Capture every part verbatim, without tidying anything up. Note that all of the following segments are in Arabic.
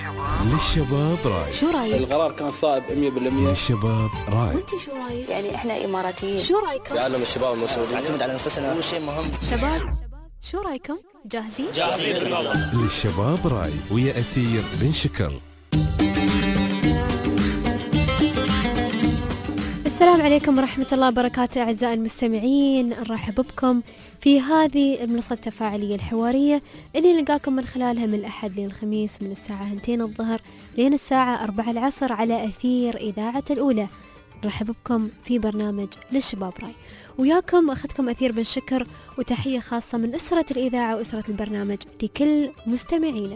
للشباب راي. شو رايك؟ القرار كان صائب مية بالمية. للشباب راي. وانت شو رايك؟ يعني احنا اماراتيين، شو رايكم؟ لأنهم الشباب المسؤولين نعتمد على نفسنا، هو شيء مهم. شباب شو رايكم؟ جاهزين؟ جاهزين بالموضوع. للشباب راي ويا أثير بن شكر. السلام عليكم ورحمة الله وبركاته أعزائي المستمعين، نرحب بكم في هذه المنصة التفاعلية الحوارية اللي نلقاكم من خلالها من الأحد للخميس من الساعة اثنتين الظهر لين الساعة أربعة العصر على أثير إذاعة الأولى. نرحب بكم في برنامج للشباب راي، وياكم أخذكم أثير بن شكر، وتحية خاصة من أسرة الإذاعة وأسرة البرنامج لكل مستمعينا.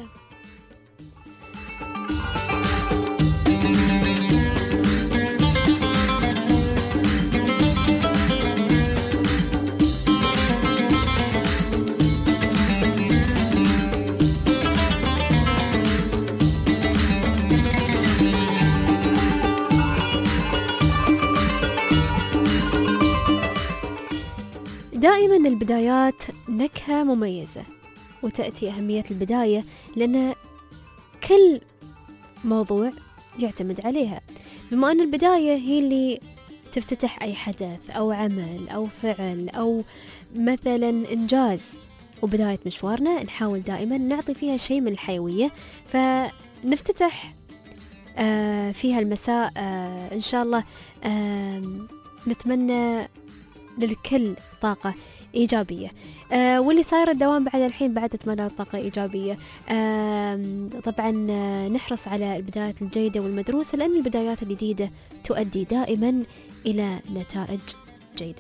دائما البدايات نكهة مميزة، وتأتي أهمية البداية لأن كل موضوع يعتمد عليها، بما أن البداية هي اللي تفتتح أي حدث أو عمل أو فعل أو مثلا إنجاز. وبداية مشوارنا نحاول دائما نعطي فيها شيء من الحيوية، فنفتتح آه فيها المساء آه إن شاء الله. آه نتمنى للكل طاقة إيجابية، آه واللي صاير الدوام بعد الحين بعد أتمنى طاقة إيجابية. آه طبعا آه نحرص على البدايات الجيدة والمدروسة، لأن البدايات الجديدة تؤدي دائما إلى نتائج جيدة.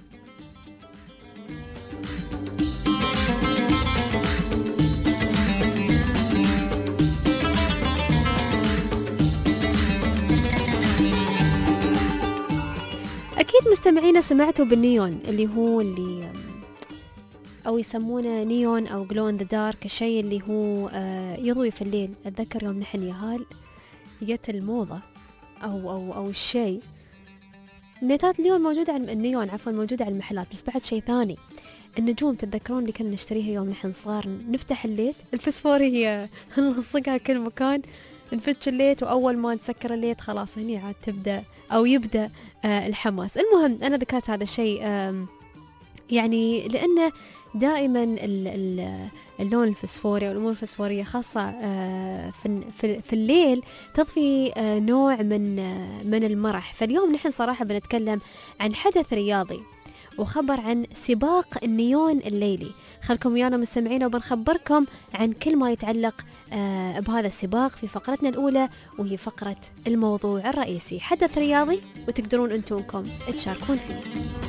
أكيد مستمعينا سمعتوا بالنيون، اللي هو اللي أو يسمونه نيون أو glow in the dark، الشيء اللي هو يضوي في الليل. أتذكر يوم نحن يهال جت الموضة أو أو أو الشيء نيتات اليوم موجودة على النيون عفوا موجودة على المحلات، بس بعد شيء ثاني النجوم. تتذكرون اللي كنا نشتريها يوم نحن صغار، نفتح الليت الفسفورية نلصقها كل مكان، نفتش الليت، وأول ما نسكر الليت خلاص هني عاد تبدأ أو يبدأ آه الحماس. المهم أنا ذكرت هذا الشيء آه يعني لأنه دائما اللون الفسفوري أو الأمور الفسفورية خاصة آه في, في الليل تضفي آه نوع من آه من المرح. فاليوم نحن صراحة بنتكلم عن حدث رياضي وخبر عن سباق النيون الليلي. خلكم ويانا مستمعين وبنخبركم عن كل ما يتعلق آه بهذا السباق في فقرتنا الأولى، وهي فقرة الموضوع الرئيسي، حدث رياضي وتقدرون أنتمكم تشاركون فيه.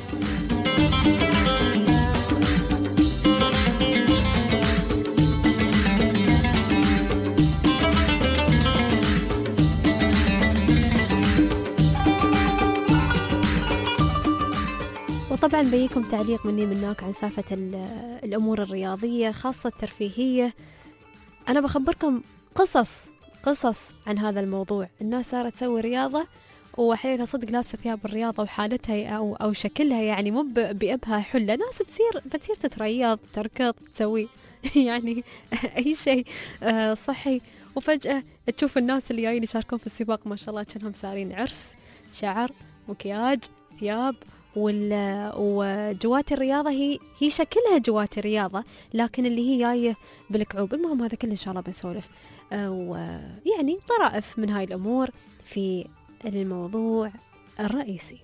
وطبعا بيكم تعليق مني منك عن سالفة الأمور الرياضية خاصة الترفيهية. أنا بخبركم قصص قصص عن هذا الموضوع. الناس صارت تسوي رياضة وحيلها صدق لابسة فيها بالرياضة وحالتها أو, أو شكلها يعني مو بأبها حلة. ناس تصير بتصير تتريض تركض تسوي يعني أي شيء صحي، وفجأة تشوف الناس اللي جايين يشاركون في السباق ما شاء الله كأنهم سارين عرس، شعر، مكياج، ثياب، وجوات الرياضة هي هي شكلها جوات الرياضة، لكن اللي هي جاية بالكعوب. المهم هذا كله إن شاء الله بنسولف ويعني طرائف من هاي الأمور في الموضوع الرئيسي.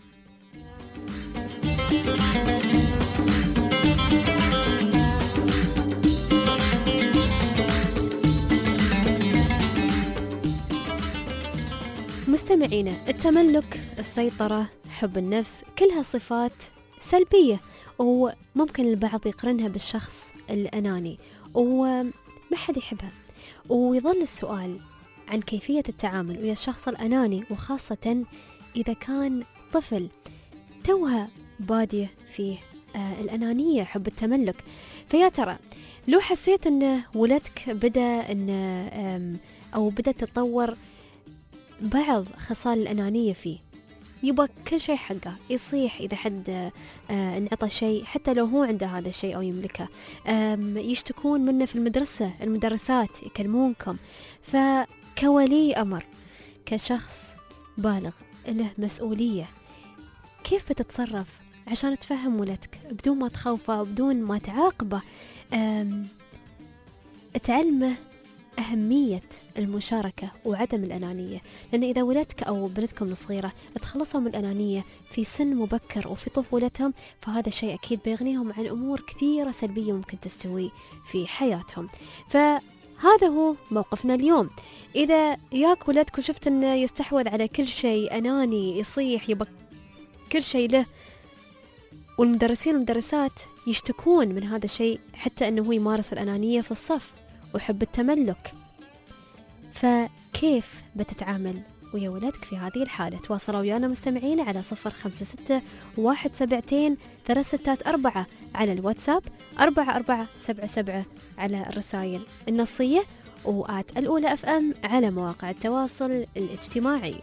مستمعينا، التملك، السيطرة، حب النفس، كلها صفات سلبية، وممكن البعض يقرنها بالشخص الأناني وما حد يحبها. ويظل السؤال عن كيفية التعامل ويا الشخص الأناني، وخاصة إذا كان طفل توها بادية فيه آه الأنانية، حب التملك. فيا ترى لو حسيت أن ولدك بدأ أن أو بدأ تتطور بعض خصال الأنانية فيه، يبغى كل شيء حقه، يصيح إذا حد آه انعطى شيء حتى لو هو عنده هذا الشيء أو يملكه. يشتكون منه في المدرسة، المدرسات يكلمونكم. فكولي أمر، كشخص بالغ له مسؤولية، كيف بتتصرف عشان تفهم ولدك بدون ما تخوفه، بدون ما تعاقبه؟ تعلمه أهمية المشاركة وعدم الأنانية، لأن إذا ولدك أو بنتكم الصغيرة تخلصوا من الأنانية في سن مبكر وفي طفولتهم، فهذا الشيء أكيد بيغنيهم عن أمور كثيرة سلبية ممكن تستوي في حياتهم. فهذا هو موقفنا اليوم. إذا ياك ولدك وشفت أنه يستحوذ على كل شيء، أناني، يصيح، يبقى كل شيء له، والمدرسين والمدرسات يشتكون من هذا الشيء، حتى أنه هو يمارس الأنانية في الصف ويحب التملك، فكيف بتتعامل ويا ولدك في هذه الحالة؟ تواصلوا ويانا مستمعين على صفر خمسة ستة واحد سبعتين ثلاث ستات أربعة على الواتساب، أربعة أربعة سبعة سبعة على الرسائل النصية، وآت الأولى أف أم على مواقع التواصل الاجتماعي.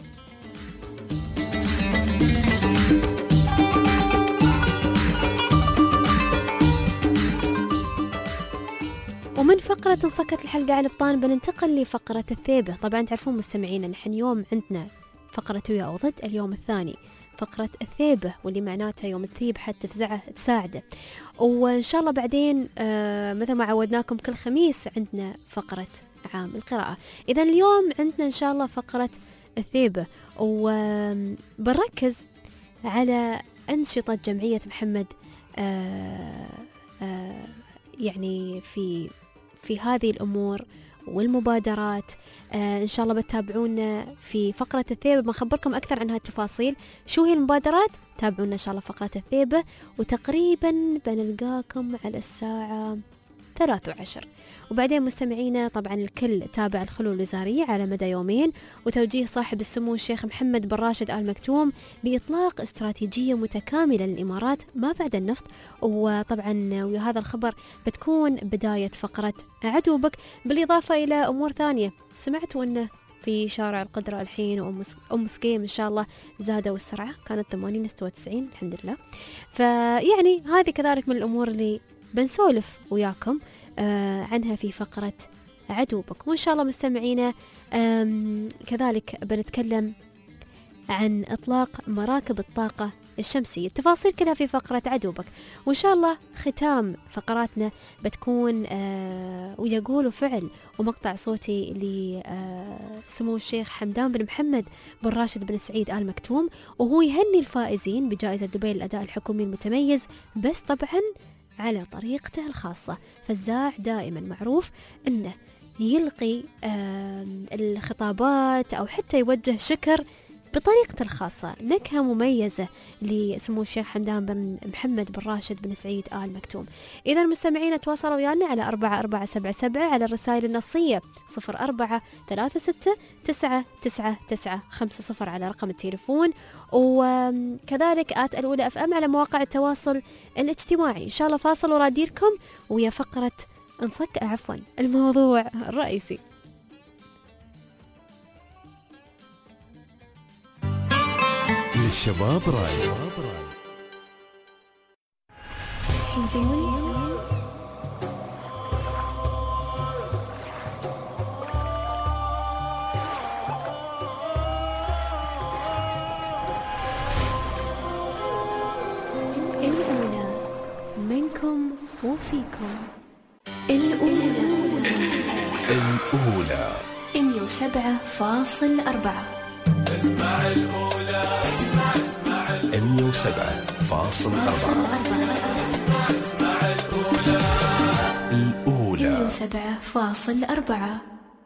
ومن فقرة انصكت الحلقة على البطان بننتقل لفقرة الثيبة. طبعا تعرفون مستمعين ان احنا اليوم عندنا فقرة ويا أو ضد، اليوم الثاني فقرة الثيبة، واللي معناتها يوم الثيب حتى تفزعه تساعده. وإن شاء الله بعدين آه مثل ما عودناكم كل خميس عندنا فقرة عام القراءة. إذا اليوم عندنا إن شاء الله فقرة الثيبة، وبنركز على أنشطة جمعية محمد آه آه يعني في في هذه الأمور والمبادرات. آه إن شاء الله بتتابعونا في فقرة الثيبة، بنخبركم أكثر عن هالتفاصيل. شو هي المبادرات؟ تابعونا إن شاء الله فقرة الثيبة، وتقريبا بنلقاكم على الساعة ثلاث وعشر. وبعدين مستمعينا طبعا الكل تابع الخلو الوزارية على مدى يومين، وتوجيه صاحب السمو الشيخ محمد بن راشد آل مكتوم بإطلاق استراتيجية متكاملة للإمارات ما بعد النفط. وطبعا وهذا الخبر بتكون بداية فقرة عدوبك، بالإضافة إلى أمور ثانية. سمعتوا أنه في شارع القدرة الحين وأم سقيم إن شاء الله زادوا السرعة، كانت ثمانين استوى تسعين الحمد لله. فيعني هذه كذلك من الأمور اللي بنسولف وياكم آه عنها في فقرة عدوبك. وإن شاء الله مستمعينا كذلك بنتكلم عن إطلاق مراكب الطاقة الشمسية، التفاصيل كلها في فقرة عدوبك. وإن شاء الله ختام فقراتنا بتكون آه ويقول وفعل ومقطع صوتي لسمو الشيخ حمدان بن محمد بن راشد بن سعيد آل مكتوم، وهو يهني الفائزين بجائزة دبي للأداء الحكومي المتميز، بس طبعا على طريقته الخاصة. فالزاع دائما معروف أنه يلقي الخطابات أو حتى يوجه شكر بطريقته الخاصة، نكهة مميزة لسمو الشيخ حمدان بن محمد بن راشد بن سعيد آل مكتوم. إذا المستمعين تواصلوا ويانا على أربعة أربعة سبعة سبعة على الرسائل النصية، صفر أربعة ثلاثة ستة تسعة تسعة تسعة خمسة صفر على رقم التليفون، وكذلك آت الأولى أف أم على مواقع التواصل الاجتماعي. إن شاء الله فاصل وراديركم ويا فقرة انصك عفوا الموضوع الرئيسي. للشباب راي. الأولى منكم وفيكم. الأولى الأولى مية وسبعة فاصل أربعة. اسمع الأولى، اسمع اسمع مية وسبعة فاصل أربعة. اسمع اسمع الأولى الأولى مية وسبعة فاصل أربعة.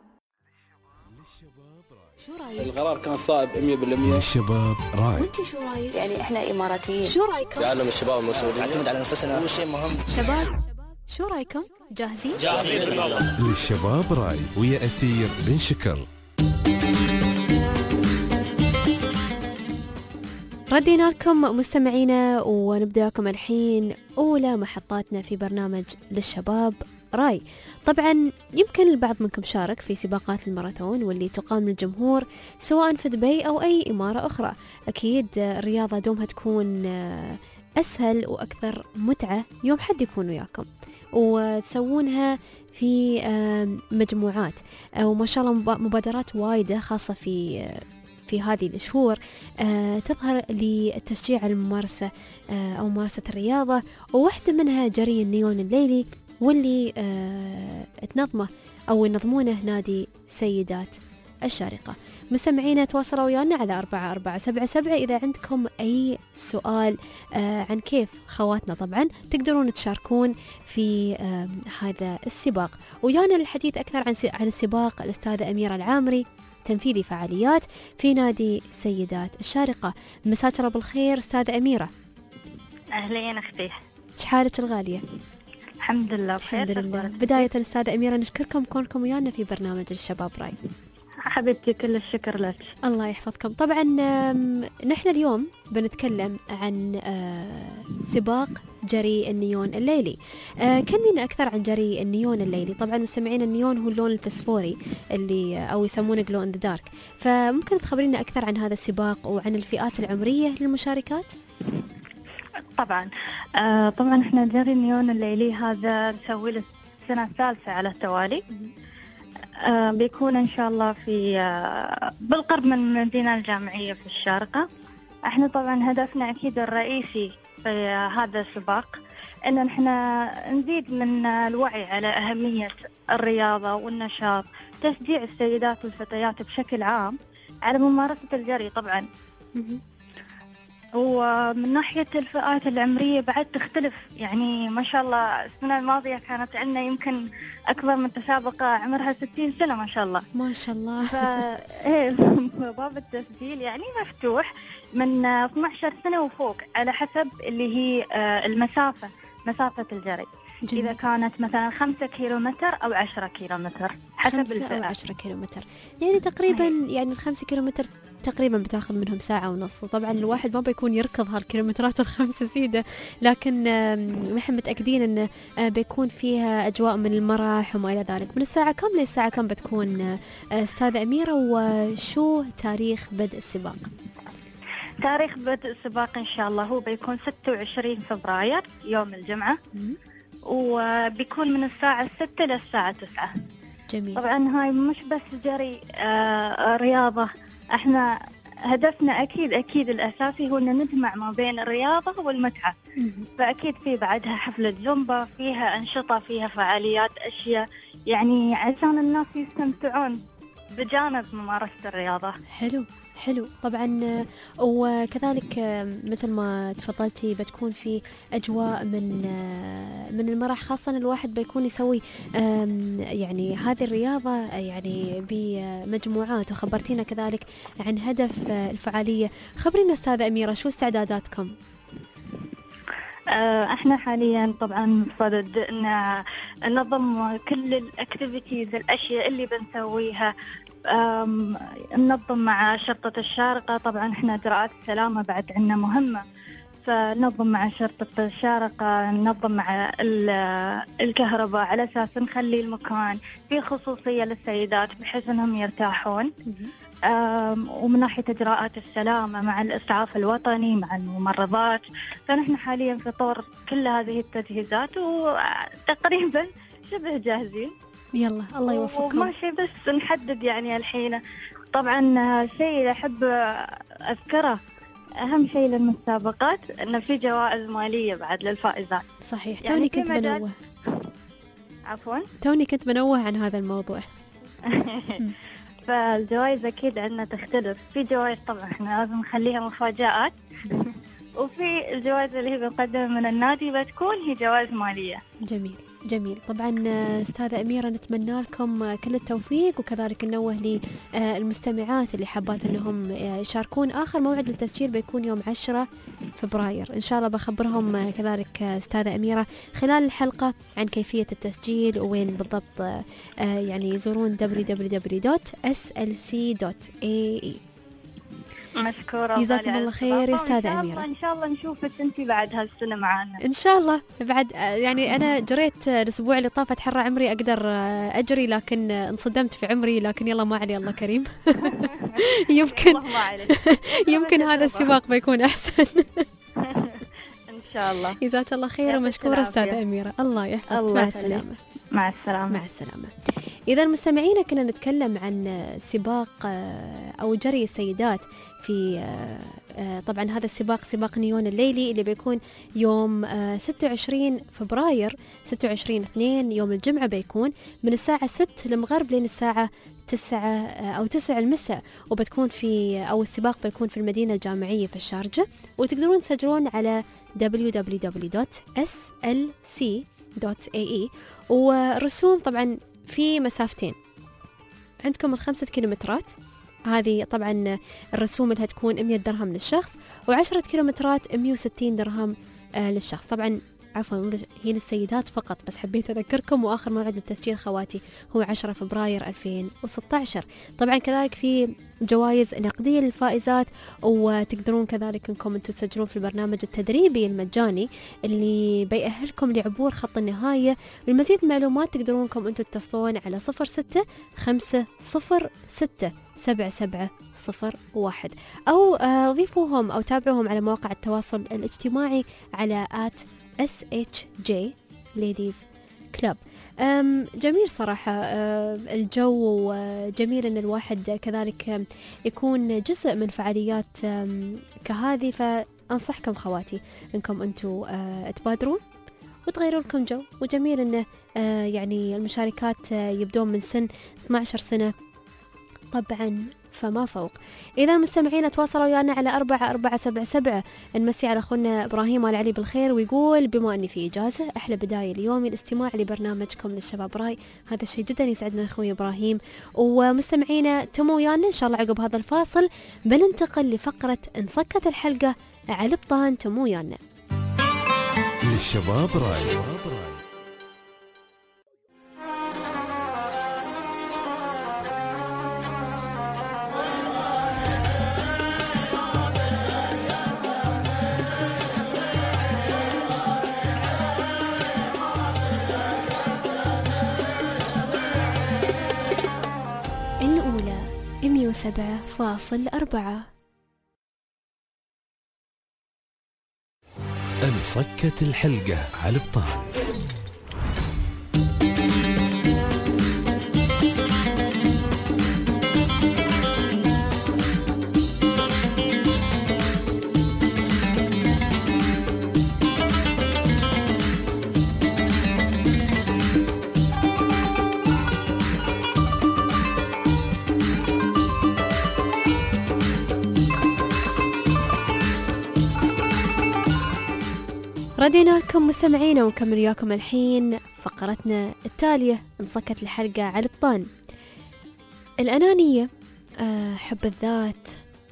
شو رايك؟ القرار كان صائب مية بالمية. للشباب راي. وانت شو رايك؟ يعني احنا اماراتيين، شو رايكم؟ يعلم الشباب المسؤولين، نعتمد على انفسنا، هو شيء مهم. شباب شو رايكم؟ جاهزين؟ جاهزين بالله. للشباب راي ويا أثير بن شكر. ردينا لكم مستمعينا، ونبدأكم الحين أولى محطاتنا في برنامج للشباب راي. طبعا يمكن البعض منكم شارك في سباقات الماراثون واللي تقام للجمهور سواء في دبي أو أي إمارة أخرى. أكيد الرياضة دومها تكون أسهل وأكثر متعة يوم حد يكون وياكم وتسوونها في مجموعات، وما شاء الله مبادرات وايدة خاصة في في هذه الشهور تظهر لتشجيع الممارسة أو ممارسة الرياضة، وواحدة منها جري النيون الليلي واللي تنظمه أو ينظمونه نادي سيدات الشارقة. مستمعينا تواصلوا ويانا على أربعة أربعة سبعة سبعة إذا عندكم أي سؤال عن كيف خواتنا طبعا تقدرون تشاركون في هذا السباق. ويانا للحديث أكثر عن عن السباق الأستاذة أميرة العامري تنفيذي فعاليات في نادي سيدات الشارقة. مساك الله بالخير أستاذة أميرة. أهلين أختي، شحالك الغالية؟ الحمد لله بخير. الحمد لله. بداية أستاذة أميرة نشكركم كونكم ويانا في برنامج الشباب راي. حبيبتي كل الشكر لك. الله يحفظكم. طبعا نحن اليوم بنتكلم عن سباق جري النيون الليلي. كلمينا أكثر عن جري النيون الليلي. طبعا مستمعين النيون هو اللون الفسفوري اللي أو يسمونه glow in the dark، فممكن تخبرينا أكثر عن هذا السباق وعن الفئات العمرية للمشاركات؟ طبعا آه طبعا احنا جري النيون الليلي هذا نسوي له السنة الثالثة على التوالي. آه بيكون إن شاء الله في آه بالقرب من المدينة الجامعية في الشارقة. احنا طبعا هدفنا أكيد الرئيسي في آه هذا السباق إن احنا نزيد من آه الوعي على أهمية الرياضة والنشاط، تشجيع السيدات والفتيات بشكل عام على ممارسة الجري. طبعا ومن ناحية الفئات العمرية بعد تختلف، يعني ما شاء الله السنة الماضية كانت عندنا يمكن أكبر من تسابقة عمرها ستين سنة ما شاء الله. ما شاء الله. فباب التسجيل يعني مفتوح من اثني عشر سنة وفوق على حسب اللي هي المسافة، مسافة الجري. جميل. إذا كانت مثلا خمسة كيلومتر أو عشرة كيلومتر حسب الفئة. أو عشرة كيلومتر يعني تقريبا هي. يعني الخمسة كيلومتر تقريبا بتاخذ منهم ساعة ونص، وطبعا الواحد ما بيكون يركض هالكيلومترات الخمسة سيدة، لكن نحن متأكدين أن بيكون فيها أجواء من المرح وما إلى ذلك. من الساعة كم للساعة كم بتكون أستاذة أميرة، وشو تاريخ بدء السباق؟ تاريخ بدء السباق إن شاء الله هو بيكون ستة وعشرين فبراير يوم الجمعة، وبيكون من الساعة الستة للساعة تسعة. جميل. طبعا هاي مش بس جري آه رياضة، احنا هدفنا أكيد أكيد الأساسي هو أن نجمع ما بين الرياضة والمتعة. فأكيد في بعدها حفلة زومبا، فيها أنشطة، فيها فعاليات، أشياء يعني عشان الناس يستمتعون بجانب ممارسة الرياضة. حلو حلو. طبعا وكذلك مثل ما تفضلتي بتكون في أجواء من من المرح، خاصة الواحد بيكون يسوي يعني هذه الرياضة يعني بمجموعات. وخبرتينا كذلك عن هدف الفعالية. خبرينا أستاذة أميرة شو استعداداتكم؟ احنا حاليا طبعا بصدد ان ننظم كل الاكتيفيتيز، الاشياء اللي بنسويها، ننظم مع شرطة الشارقة. طبعا احنا اجراءات السلامة بعد عنا مهمة، فننظم مع شرطة الشارقة، ننظم مع الكهرباء على اساس نخلي المكان فيه خصوصية للسيدات بحيث انهم يرتاحون. ومن ناحية إجراءات السلامة مع الإسعاف الوطني مع الممرضات، فنحن حاليا في طور كل هذه التجهيزات وتقريبا شبه جاهزين. يلا الله يوفقكم. وماشي بس نحدد يعني الحين. طبعا شيء أحب أذكره، أهم شيء للمسابقات أنه في جوائز مالية بعد للفائزات. صحيح. يعني توني كنت بنوه عفوا توني كنت بنوه عن هذا الموضوع. فالجوائز أكيد عندنا تختلف. في جوائز طبعا احنا لازم نخليها مفاجآت وفي الجوائز اللي هي بنقدمها من النادي بتكون هي جوائز مالية. جميل جميل. طبعا أستاذة أميرة نتمنى لكم كل التوفيق، وكذلك ننوه للمستمعات اللي حابات أنهم يشاركون. آخر موعد للتسجيل بيكون يوم عشرة فبراير إن شاء الله. بخبرهم كذلك أستاذة أميرة خلال الحلقة عن كيفية التسجيل وين بالضبط يعني يزورون دبليو دبليو دبليو دوت إس إل سي دوت إيه إي. مشكورة. جزاكم وغالية الله على خير يا الاستضافة، أستاذة وإن شاء أميرة. الله إن شاء الله نشوفك أنتي بعد هالسنة معانا. إن شاء الله بعد. يعني أنا جريت الأسبوع اللي طافت حر عمري أقدر أجري، لكن انصدمت في عمري، لكن يلا ما علي الله كريم. يمكن الله ما عليك. يمكن هذا السباق بيكون أحسن. إن شاء الله. جزاك الله خير يعطيك ومشكورة العافية. أستاذة أميرة، الله يحفظك. الله مع يخليك. السلامة. مع السلامة. مع السلامة. إذا مستمعينا كنا نتكلم عن سباق آه، أو جري السيدات في آه، آه، طبعا هذا السباق سباق نيون الليلي اللي بيكون يوم آه، ستة وعشرين فبراير ستة وعشرين اثنين يوم الجمعة، بيكون من الساعة ستة المغرب لين الساعة تسعة آه، أو تسعة المساء، وبتكون في أو السباق بيكون في المدينة الجامعية في الشارجة، وتقدرون تسجلون على دبليو دبليو دبليو دوت إس إل سي دوت إيه إي. والرسوم طبعا في مسافتين، عندكم الخمسة كيلومترات، هذه طبعا الرسوم اللي هتكون مية درهم للشخص، وعشرة كيلومترات مية وستين درهم آه للشخص. طبعا عفوا هي للسيدات فقط، بس حبيت أذكركم. وآخر موعد للتسجيل خواتي هو عشرة فبراير ألفين وستة عشر. طبعا كذلك في جوائز نقدية للفائزات، وتقدرون كذلك انكم انتم تسجلون في البرنامج التدريبي المجاني اللي بيأهلكم لعبور خط النهاية. للمزيد من المعلومات تقدرون انكم انتم تتصلون على صفر ستة خمسة صفر ستة سبعة سبعة صفر واحد، أو ضيفوهم أو تابعوهم على مواقع التواصل الاجتماعي على آت إس إتش جي Ladies Club. جميل صراحة الجو، وجميل أن الواحد كذلك يكون جزء من فعاليات كهذه، فأنصحكم خواتي أنكم أنتوا تبادرون وتغيروا لكم جو. وجميل أنه يعني المشاركات يبدون من سن اثنتي عشرة سنة طبعا فما فوق. إذا مستمعين تواصلوا ويانا على أربعة أربعة سبعة سبعة. نمسي على أخونا إبراهيم آل علي بالخير، ويقول بما أني في إجازة أحلى بداية اليوم الاستماع لبرنامجكم للشباب راي. هذا الشيء جدا يسعدنا أخوي إبراهيم. ومستمعينا تموا ويانا إن شاء الله عقب هذا الفاصل بننتقل لفقرة انصكت الحلقة على البطان. تموا ويانا. للشباب راي. الأولى مية وسبعة فاصل أربعة. انصكت الحلقة على البطان. ردينا لكم مستمعينا ونكمل وياكم الحين فقرتنا التالية انصكت الحلقة على البطان. الأنانية، حب الذات،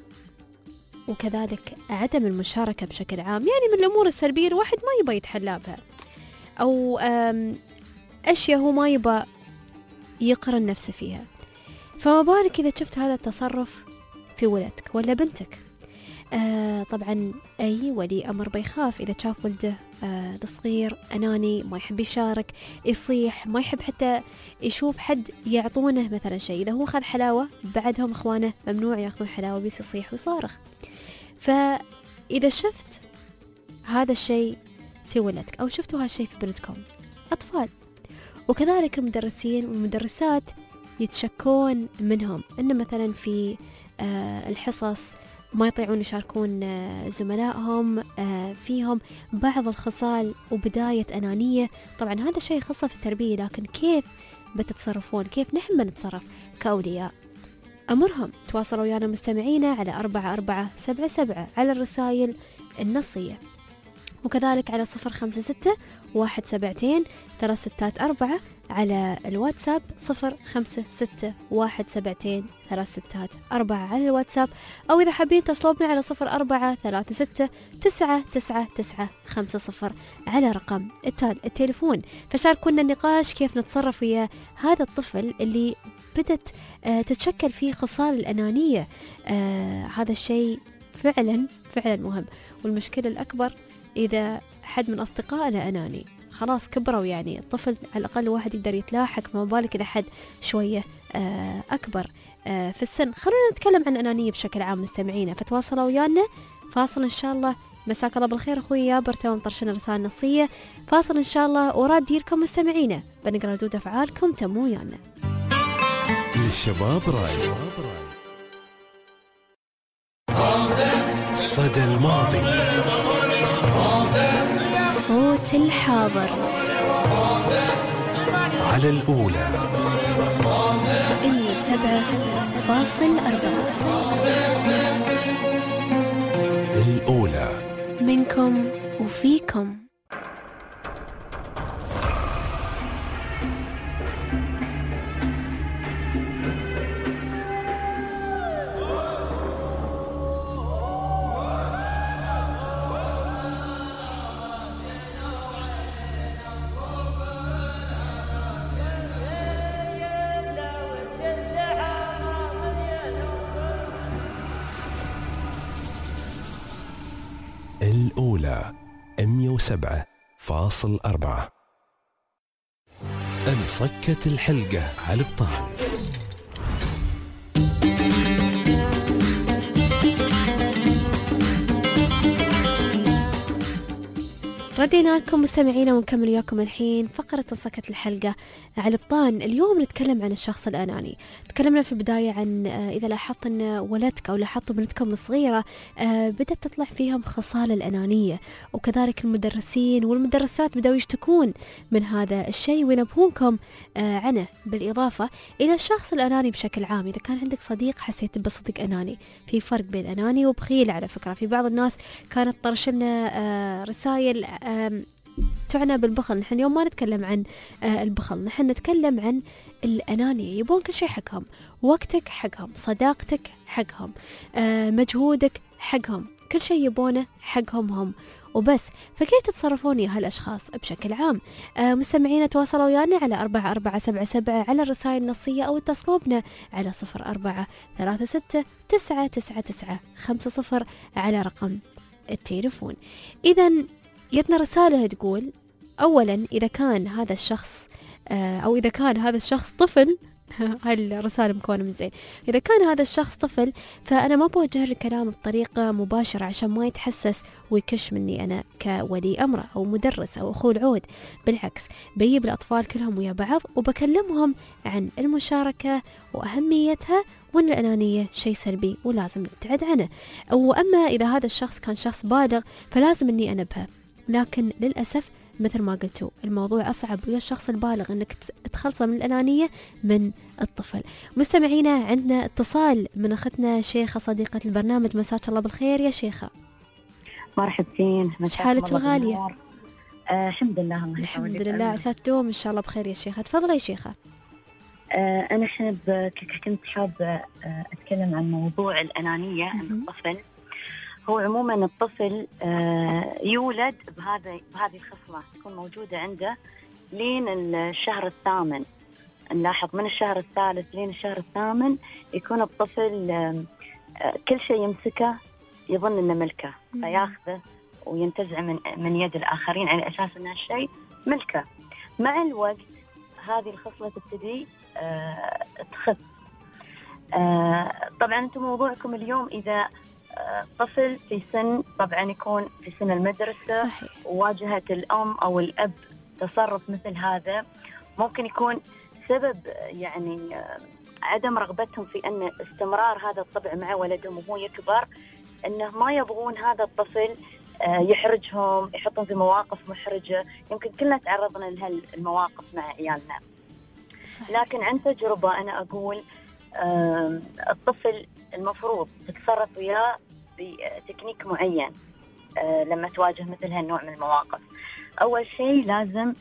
وكذلك عدم المشاركة بشكل عام، يعني من الأمور السلبية الواحد ما يبغى يتحلى بها، أو أشياء هو ما يبغى يقرن نفسه فيها. فما بالك إذا شفت هذا التصرف في ولدك ولا بنتك. آه طبعا أي ولي أمر بيخاف إذا شاف ولده آه الصغير أناني، ما يحب يشارك، يصيح، ما يحب حتى يشوف حد يعطونه مثلا شيء. إذا هو خذ حلاوة بعدهم إخوانه ممنوع يأخذون حلاوة، بيس يصيح ويصارخ. فإذا شفت هذا الشيء في ولدك أو شفتوا هالشيء في بنتكم، أطفال وكذلك المدرسين والمدرسات يتشكون منهم إن مثلا في آه الحصص ما يطيعون يشاركون زملائهم، فيهم بعض الخصال وبداية أنانية. طبعا هذا الشيء خاصة في التربية، لكن كيف بتتصرفون، كيف نحن بنتصرف كأولياء أمرهم؟ تواصلوا ويانا مستمعينا على أربعة أربعة سبعة سبعة على الرسائل النصية، وكذلك على صفر خمسة ستة واحد سبعتين ثلاث ستات أربعة على الواتساب صفر خمسة ستة واحد سبعتين ثلاث ستات أربعة على الواتساب، أو إذا حابين تصلوا بنا على صفر أربعة ثلاثة ستة تسعة تسعة تسعة خمسة صفر على رقم التال التليفون. فشاركونا النقاش كيف نتصرف ويا هذا الطفل اللي بدت آه تتشكل فيه خصال الأنانية. آه هذا الشيء فعلا فعلا مهم. والمشكلة الأكبر إذا حد من أصدقائنا أناني، خلاص كبروا، يعني الطفل على الأقل واحد يقدر يتلاحق، ما بالك إذا حد شوية آه أكبر آه في السن. خلونا نتكلم عن الأنانية بشكل عام مستمعينا، فتواصلوا ويانا. فاصل إن شاء الله. مساك الله بالخير أخوي يابر، تو مطرشنا رسالة نصية. فاصل إن شاء الله وراد ديركم مستمعينا، بنقرأ ردود أفعالكم، تموا ويانا. للشباب راي، صدى الماضي، صوت الحاضر، على الأولى مية وسبعة فاصل أربعة. الأولى منكم وفيكم. الأولى مية وسبعة فاصل أربعة. انصكت الحلقة على البطال. ردينا لكم مستمعينا ونكمل وياكم الحين فقرة انصكت الحلقة على البطان. اليوم نتكلم عن الشخص الأناني. تكلمنا في البداية عن إذا لاحظت أن ولدك أو لاحظت بنتكم الصغيرة بدأت تطلع فيهم خصال الأنانية، وكذلك المدرسين والمدرسات بدأوا يشتكون من هذا الشيء وينبهونكم عنه. بالإضافة إلى الشخص الأناني بشكل عام، إذا كان عندك صديق حسيت بصديق أناني، في فرق بين أناني وبخيل على فكرة. في بعض الناس كانت ترشلنا رسائل تعنى بالبخل. نحن اليوم ما نتكلم عن البخل، نحن نتكلم عن الأنانية. يبون كل شيء حقهم، وقتك حقهم، صداقتك حقهم، مجهودك حقهم، كل شيء يبونه حقهم هم وبس. فكيف تتصرفون يا هالأشخاص بشكل عام؟ مستمعين تواصلوا ويانا على أربعة أربعة سبعة سبعة على الرسائل النصية، أو اتصلوا بنا على صفر أربعة ثلاثة ستة تسعة تسعة تسعة خمسة صفر على رقم التليفون. إذن جتنا رسالة تقول: أولا إذا كان هذا الشخص أو إذا كان هذا الشخص طفل هاي الرسالة مكونة من زين. إذا كان هذا الشخص طفل فأنا ما بوجه الكلام بطريقة مباشرة عشان ما يتحسس ويكش مني أنا كولي أمره أو مدرس أو أخو العود. بالعكس، بيجيب الأطفال كلهم ويا بعض وبكلمهم عن المشاركة وأهميتها، وأن الأنانية شيء سلبي ولازم نبتعد عنه. وأما إذا هذا الشخص كان شخص بالغ فلازم أني أنبهه. لكن للأسف مثل ما قلتوا الموضوع أصعب ويا الشخص البالغ أنك تخلصه من الأنانية من الطفل. مستمعينا عندنا اتصال من أختنا شيخة صديقة البرنامج. مساك الله بالخير يا شيخة. مرحبتين، ايش حالك الغالية؟ آه الحمد لله. الله الحمد لله، عساك دوم إن شاء الله بخير يا شيخة. تفضلي يا شيخة. آه أنا حاب كنت حابة آه أتكلم عن موضوع الأنانية عند الطفل. هو عموما الطفل آه يولد بهذا بهذه الخصلة، تكون موجودة عنده لين الشهر الثامن. نلاحظ من الشهر الثالث لين الشهر الثامن يكون الطفل آه كل شيء يمسكه يظن انه ملكه، فياخذه وينتزع من من يد الآخرين على أساس أن هالشيء ملكه. مع الوقت هذه الخصلة تبتدي آه تخف. آه طبعا أنتم موضوعكم اليوم إذا طفل في سن طبعا يكون في سن المدرسة. صحيح. وواجهت الأم أو الأب تصرف مثل هذا، ممكن يكون سبب يعني عدم رغبتهم في أن استمرار هذا الطبع مع ولدهم وهو يكبر، أنه ما يبغون هذا الطفل يحرجهم، يحطهم في مواقف محرجة. يمكن كلنا تعرضنا لهالمواقف مع عيالنا. صحيح. لكن عن تجربة أنا أقول الطفل المفروض تتصرف وياه بتكنيك معين لما تواجه مثل هالنوع من المواقف. أول شيء لازم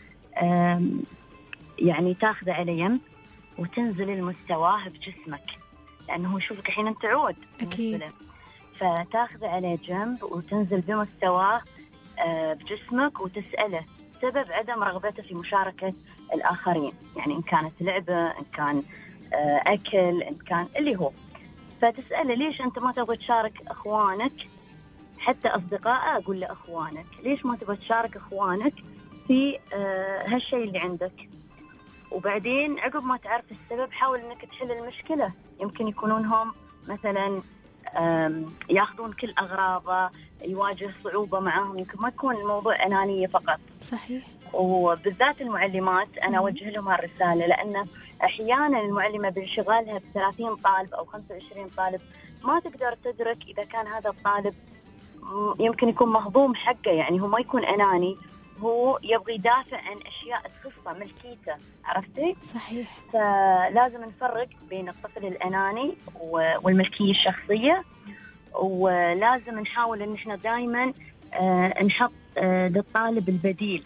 يعني تاخذ على يم وتنزل المستواه بجسمك، لأنه يشوفك الحين أنت عود. أكيد. فتاخذ على جنب وتنزل بمستواه بجسمك وتسأله سبب عدم رغبته في مشاركة الآخرين، يعني إن كانت لعبة، إن كان آه، أكل، إن كان اللي هو. فتسأله ليش أنت ما تبغى تشارك أخوانك، حتى أصدقائه أقول له أخوانك، ليش ما تبغى تشارك أخوانك في آه، هالشيء اللي عندك؟ وبعدين عقب ما تعرف السبب حاول أنك تحل المشكلة. يمكن يكونون هم مثلا ياخذون كل أغراضه، يواجه صعوبة معاهم، يمكن ما يكون الموضوع أنانية فقط. صحيح. وبالذات المعلمات أنا أوجه لهم هالرسالة، لأن أحيانا المعلمة بانشغالها بثلاثين طالب أو خمسة وعشرين طالب ما تقدر تدرك إذا كان هذا الطالب يمكن يكون مهضوم حقه، يعني هو ما يكون أناني، هو يبغى يدافع عن أشياء تخصه ملكيته، عرفتي؟ صحيح. فلازم نفرق بين الطفل الأناني والملكية الشخصية، ولازم نحاول إن إحنا دائما نحط للطالب البديل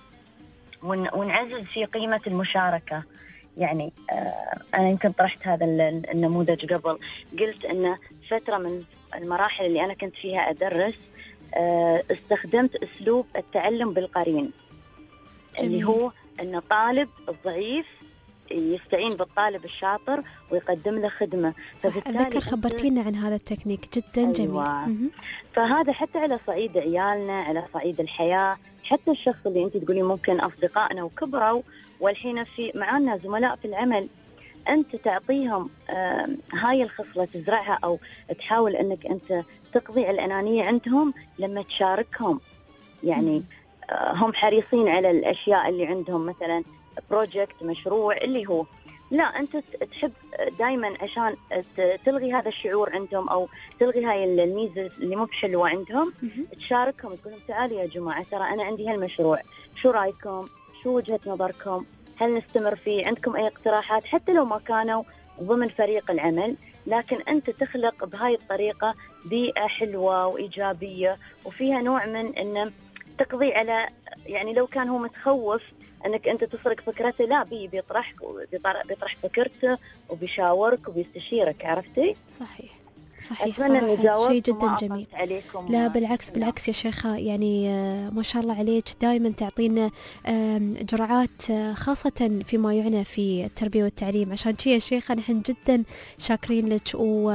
ونعزز في قيمة المشاركة. يعني أنا يمكن طرحت هذا النموذج قبل، قلت إن فترة من المراحل اللي أنا كنت فيها أدرس استخدمت أسلوب التعلم بالقرين. جميل. اللي هو أن الطالب الضعيف يستعين بالطالب الشاطر ويقدم له خدمة. أتذكر خبرتينا عن هذا التكنيك جدا. أيوة. جميل. فهذا حتى على صعيد عيالنا، على صعيد الحياة، حتى الشخص اللي أنت تقولي ممكن أصدقائنا وكبروا والحين في معنا زملاء في العمل، أنت تعطيهم هاي الخصلة تزرعها، أو تحاول أنك أنت تقضي الأنانية عندهم لما تشاركهم. يعني هم حريصين على الأشياء اللي عندهم، مثلا بروجكت، مشروع، اللي هو لا أنت تحب دايما عشان تلغي هذا الشعور عندهم أو تلغي هاي الميزة اللي مو بحلوة عندهم، تشاركهم، تقولهم تعالوا يا جماعة ترى أنا عندي هالمشروع، شو رأيكم؟ شو وجهة نظركم؟ هل نستمر فيه؟ عندكم أي اقتراحات؟ حتى لو ما كانوا ضمن فريق العمل، لكن أنت تخلق بهاي الطريقة بيئة حلوة وإيجابية وفيها نوع من أن تقضي على، يعني لو كان هو متخوف أنك أنت تسرق فكرته، لا بي بيطرح بيطرح فكرته وبيشاورك وبيستشيرك، عرفتي؟ صحيح. صحيح. صراحة شيء جدا جميل. لا بالعكس، بالعكس يا شيخة، يعني ما شاء الله عليك، دائما تعطينا جرعات خاصة فيما يعنى في التربية والتعليم. عشان شيء يا شيخة نحن جدا شاكرين لك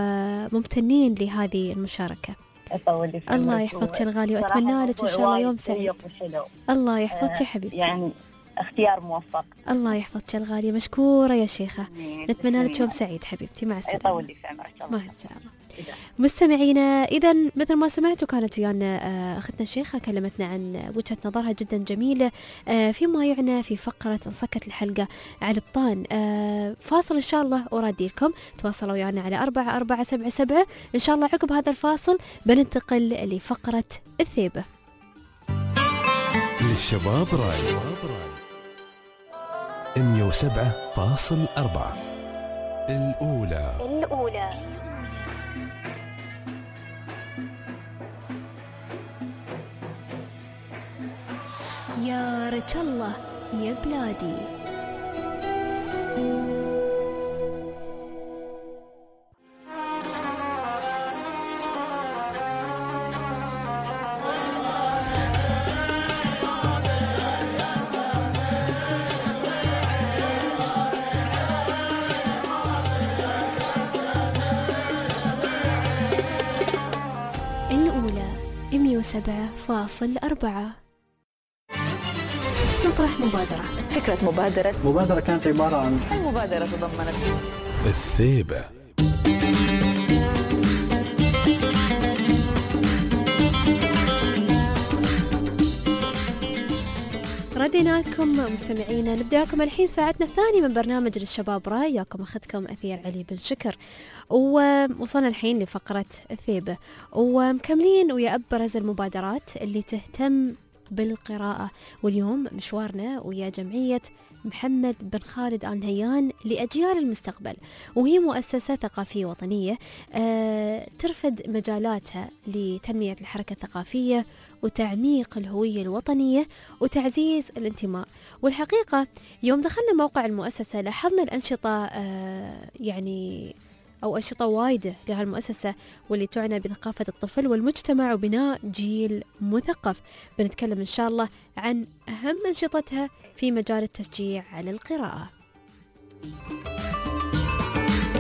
وممتنين لهذه المشاركة. الله يحفظك الغالي، وأتمنى لك إن شاء الله يوم سعيد. الله يحفظك يا حبيبتي. يعني اختيار موفق. الله يحفظك الغالي، مشكورة يا شيخة. نتمنى لك يوم سعيد حبيبتي. مع السلامة. يطول لي في عمرك. مع السلامة. مستمعينا، إذا مثل ما سمعتوا كانت ويانا أختنا الشيخة، كلمتنا عن وجهة نظرها جدا جميلة فيما يعنى في فقرة انصكت الحلقة على البطان. فاصل إن شاء الله أرادي لكم، تواصلوا ويانا على أربعة أربعة سبعة سبعة. إن شاء الله عقب هذا الفاصل بننتقل لفقرة الثيبة. للشباب راي مية وسبعة فاصل أربعة. الأولى الأولى يا رجل الله يا بلادي. الأولى مية وسبعة فاصل أربعة. نطرح مبادرة. فكرة مبادرة مبادرة كانت عبارة عن المبادرة تضمنت الثيبة. ردينا لكم مستمعينا، نبدأ لكم الحين ساعتنا الثانية من برنامج للشباب راي، ياكم أخذكم أثير علي بن شكر، ووصلنا الحين لفقرة الثيبة، ومكملين ويا أبرز المبادرات اللي تهتم بالقراءة. واليوم مشوارنا ويا جمعية محمد بن خالد آل نهيان لأجيال المستقبل، وهي مؤسسة ثقافية وطنية آه ترفد مجالاتها لتنمية الحركة الثقافية وتعميق الهوية الوطنية وتعزيز الانتماء. والحقيقة يوم دخلنا موقع المؤسسة لاحظنا الأنشطة آه يعني أو أنشطة وايدة لهالمؤسسة واللي تعنى بثقافة الطفل والمجتمع وبناء جيل مثقف. بنتكلم إن شاء الله عن أهم أنشطتها في مجال التشجيع على القراءة.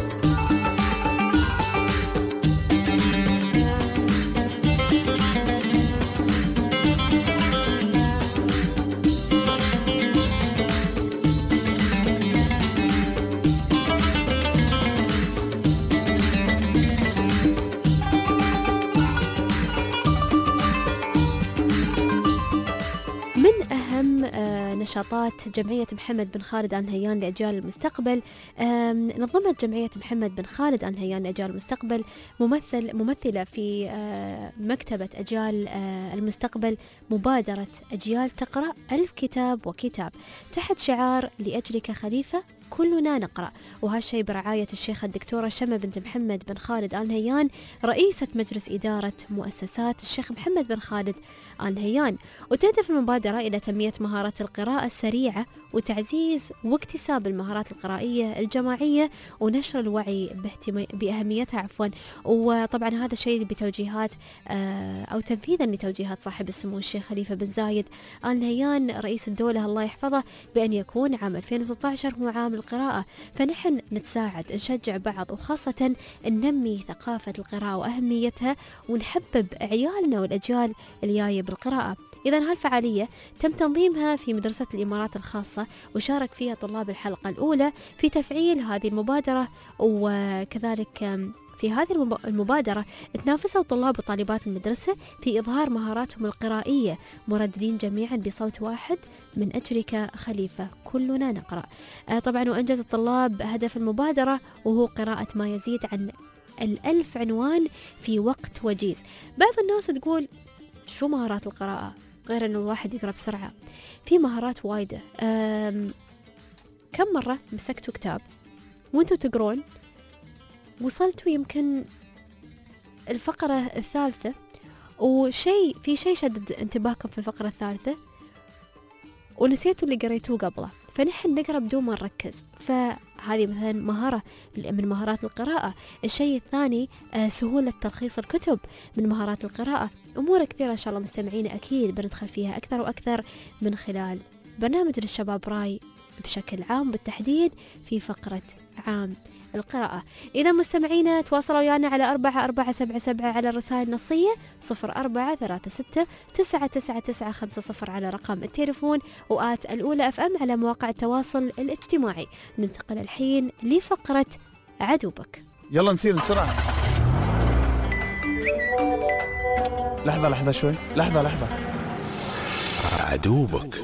نشاطات جمعية محمد بن خالد آل نهيان لأجيال المستقبل. نظمت جمعية محمد بن خالد آل نهيان لأجيال المستقبل ممثل ممثلة في مكتبة أجيال المستقبل مبادرة أجيال تقرأ ألف كتاب وكتاب تحت شعار لأجلك خليفة كلنا نقرأ، وهالشيء برعاية الشيخة الدكتورة شمة بنت محمد بن خالد آل نهيان رئيسة مجلس إدارة مؤسسات الشيخ محمد بن خالد آل نهيان. وتهدف المبادرة إلى تنمية مهارات القراءة السريعة وتعزيز واكتساب المهارات القرائية الجماعية ونشر الوعي بأهميتها عفوا. وطبعا هذا الشيء بتوجيهات أو تنفيذا لتوجيهات صاحب السمو الشيخ خليفة بن زايد آل نهيان رئيس الدولة الله يحفظه بأن يكون عام ألفين وستة عشر هو عام القراءة. فنحن نتساعد نشجع بعض، وخاصة ننمي ثقافة القراءة وأهميتها ونحبب عيالنا والأجيال الجاية بالقراءة. إذا هالفعالية تم تنظيمها في مدرسة الإمارات الخاصة، وشارك فيها طلاب الحلقة الأولى في تفعيل هذه المبادرة. وكذلك في هذه المبادرة تنافسوا طلاب وطالبات المدرسة في إظهار مهاراتهم القرائية مرددين جميعا بصوت واحد من أجلك خليفة كلنا نقرأ. آه طبعا وأنجز الطلاب هدف المبادرة وهو قراءة ما يزيد عن الألف عنوان في وقت وجيز. بعض الناس تقول شو مهارات القراءة غير أنه الواحد يقرأ بسرعة؟ في مهارات وايدة. كم مرة مسكتوا كتاب وانتوا تقرون وصلتوا يمكن الفقرة الثالثة وشيء في شيء شدد انتباهكم في الفقرة الثالثة ونسيتوا اللي قريتوه قبله، فنحن نقرأ بدون ما نركز. فهذه مثلا مهارة من مهارات القراءة. الشيء الثاني سهولة تلخيص الكتب من مهارات القراءة. أمور كثيرة إن شاء الله مستمعين أكيد بندخل فيها أكثر وأكثر من خلال برنامج للشباب راي بشكل عام، بالتحديد في فقرة عام القراءة. إذا مستمعينا تواصلوا ويانا على أربعة أربعة سبعة سبعة على الرسائل النصية، صفر أربعة ثلاثة ستة تسعة تسعة تسعة خمسة صفر على رقم التليفون، وآت الأولى أف أم على مواقع التواصل الاجتماعي. ننتقل الحين لفقرة عدوبك. يلا نسير بسرعة. لحظة لحظة شوي، لحظة لحظة. عدوبك.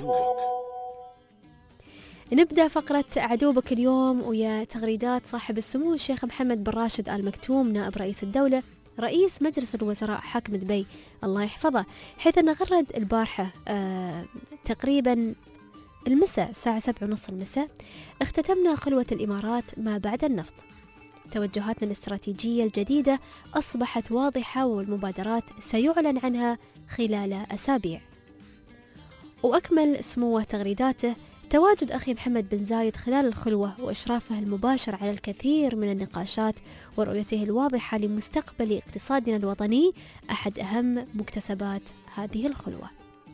نبدأ فقرة عدوبك اليوم ويا تغريدات صاحب السمو الشيخ محمد بن راشد آل مكتوم نائب رئيس الدولة رئيس مجلس الوزراء حاكم دبي الله يحفظه، حيث أنه غرد البارحة آه تقريبا المساء الساعة سبعة ونص المساء اختتمنا خلوة الإمارات ما بعد النفط. توجهاتنا الاستراتيجية الجديدة أصبحت واضحة والمبادرات سيعلن عنها خلال أسابيع. وأكمل سموه تغريداته: تواجد أخي محمد بن زايد خلال الخلوة وإشرافه المباشر على الكثير من النقاشات ورؤيته الواضحة لمستقبل اقتصادنا الوطني أحد أهم مكتسبات هذه الخلوة.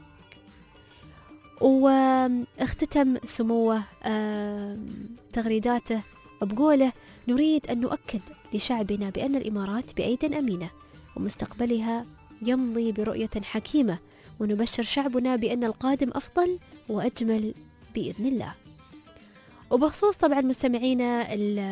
واختتم سموه تغريداته بقوله: نريد أن نؤكد لشعبنا بأن الإمارات بأيد أمينة ومستقبلها يمضي برؤية حكيمة، ونبشر شعبنا بأن القادم أفضل وأجمل بإذن الله. وبخصوص طبعا مستمعينا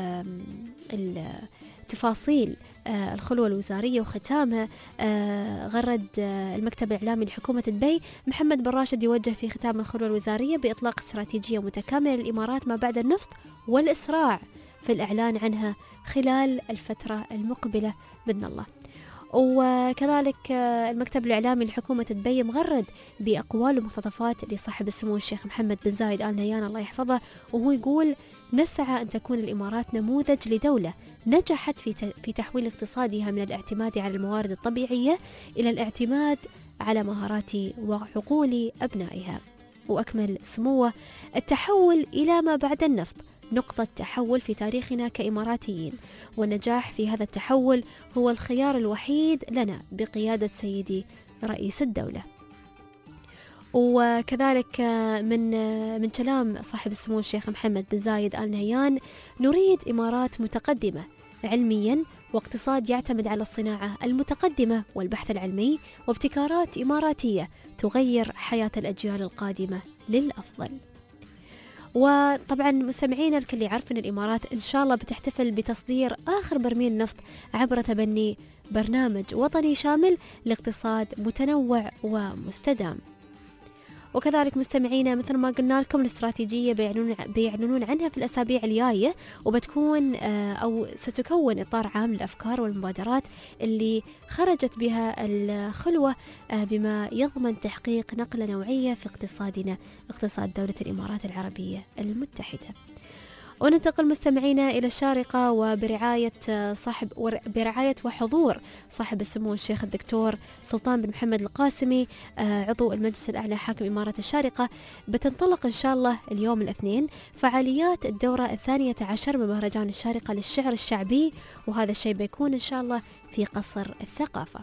التفاصيل الخلوة الوزارية وختامها، غرد المكتب الإعلامي لحكومة دبي محمد بن راشد يوجه في ختام الخلوة الوزارية بإطلاق استراتيجية متكاملة للإمارات ما بعد النفط والإسراع في الإعلان عنها خلال الفترة المقبلة بإذن الله. وكذلك المكتب الإعلامي لحكومة دبي مغرد بأقوال ومقتطفات لصاحب السمو الشيخ محمد بن زايد آل نهيان الله يحفظه، وهو يقول: نسعى أن تكون الإمارات نموذج لدولة نجحت في في تحويل اقتصادها من الاعتماد على الموارد الطبيعية إلى الاعتماد على مهارات وعقول أبنائها. وأكمل سموه: التحول إلى ما بعد النفط نقطة تحول في تاريخنا كإماراتيين، والنجاح في هذا التحول هو الخيار الوحيد لنا بقيادة سيدي رئيس الدولة. وكذلك من من كلام صاحب السمو الشيخ محمد بن زايد آل نهيان: نريد إمارات متقدمة علميا واقتصاد يعتمد على الصناعة المتقدمة والبحث العلمي وابتكارات إماراتية تغير حياة الأجيال القادمة للأفضل. وطبعا مستمعينا الكل يعرف أن الإمارات إن شاء الله بتحتفل بتصدير آخر برميل نفط عبر تبني برنامج وطني شامل لاقتصاد متنوع ومستدام. وكذلك مستمعينا مثل ما قلنا لكم الاستراتيجية بيعلنون, بيعلنون عنها في الأسابيع الجاية، وبتكون أو ستكون إطار عام للأفكار والمبادرات اللي خرجت بها الخلوة بما يضمن تحقيق نقلة نوعية في اقتصادنا، اقتصاد دولة الإمارات العربية المتحدة. وننتقل مستمعينا إلى الشارقة وبرعاية صاحب برعاية وحضور صاحب السمو الشيخ الدكتور سلطان بن محمد القاسمي عضو المجلس الأعلى حاكم إمارة الشارقة، بتنطلق إن شاء الله اليوم الاثنين فعاليات الدورة الثانية عشر بمهرجان الشارقة للشعر الشعبي، وهذا الشيء بيكون إن شاء الله في قصر الثقافة.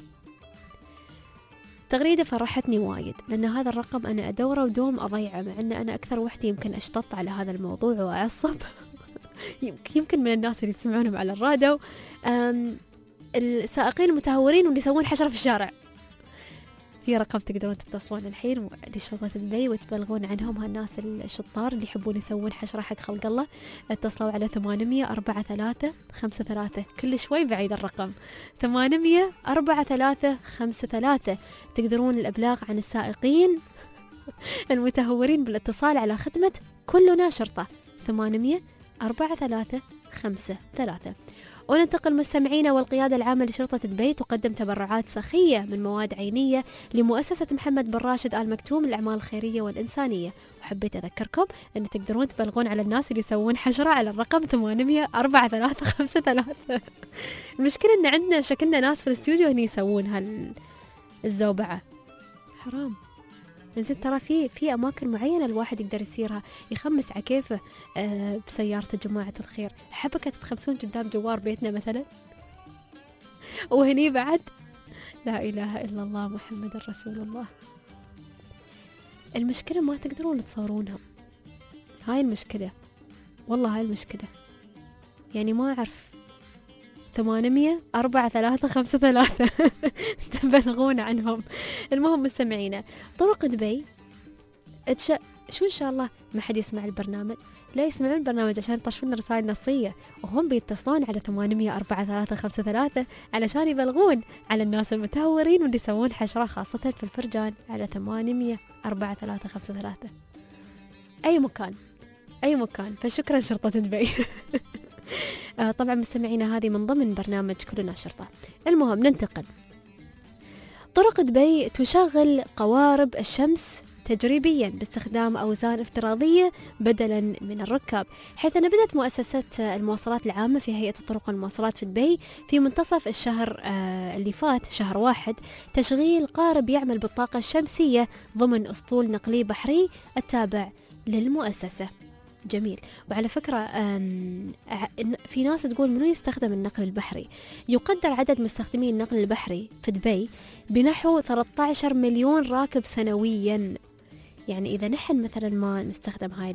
تغريدة فرحتني وايد لأن هذا الرقم أنا أدوره ودوم أضيعه، مع أن أنا أكثر وحدي يمكن أشتط على هذا الموضوع وأعصب يمكن من الناس اللي يسمعونهم على الراديو السائقين المتهورين واللي يسوون حشرة في الشارع. في رقم تقدرون تتصلون الحين لشرطة دبي وتبلغون عنهم هالناس الشطار اللي يحبون يسوون حشرة حق خلق الله. اتصلوا على ثمانمية أربعة ثلاثة خمسة ثلاثة، كل شوي بعيد الرقم، ثمانمية أربعة ثلاثة خمسة ثلاثة. تقدرون الأبلاغ عن السائقين المتهورين بالاتصال على خدمة كلنا شرطة ثمانمية أربعة ثلاثة خمسة ثلاثة. وننتقل مستمعينا، والقيادة العامة لشرطة دبي تقدم تبرعات سخية من مواد عينية لمؤسسة محمد بن راشد آل مكتوم للأعمال الخيرية والإنسانية. وحبيت أذكركم أن تقدرون تبلغون على الناس اللي يسوون حشرة على الرقم ثمانمية أربعة ثلاثة خمسة ثلاثة. المشكلة أن عندنا شكلنا ناس في الاستوديو هني يسوون هالزوبعة، حرام. نزل ترى في في أماكن معينة الواحد يقدر يسيرها يخمس على كيفه أه بسيارته. جماعة الخير حبكة تتخمسون قدام جوار بيتنا مثلا، وهني بعد لا إله إلا الله محمد رسول الله. المشكلة ما تقدرون تصورونها، هاي المشكلة والله، هاي المشكلة. يعني ما أعرف ثمانمية أربعة ثلاثة خمسة ثلاثة تبلغون عنهم. المهم مستمعينا، طرق دبي اتش... شو إن شاء الله ما حد يسمع البرنامج، لا يسمعون البرنامج عشان يطرشون رسائل نصية، وهم بيتصلون على ثمانمية أربعة ثلاثة خمسة ثلاثة علشان يبلغون على الناس المتهورين واللي يسوون حشرة خاصة في الفرجان على ثمانمية أربعة ثلاثة خمسة ثلاثة. أي مكان أي مكان. فشكرا شرطة دبي. آه طبعا مستمعينا هذه من ضمن برنامج كلنا شرطة. المهم ننتقل. طرق دبي تشغل قوارب الشمس تجريبيا باستخدام أوزان افتراضية بدلا من الركاب، حيث أن بدأت مؤسسة المواصلات العامة في هيئة الطرق والمواصلات في دبي في منتصف الشهر آه اللي فات شهر واحد تشغيل قارب يعمل بالطاقة الشمسية ضمن أسطول نقلي بحري التابع للمؤسسة. جميل. وعلى فكرة في ناس تقول منو يستخدم النقل البحري. يقدر عدد مستخدمي النقل البحري في دبي بنحو ثلاثة عشر مليون راكب سنويا. يعني إذا نحن مثلا ما نستخدم هاي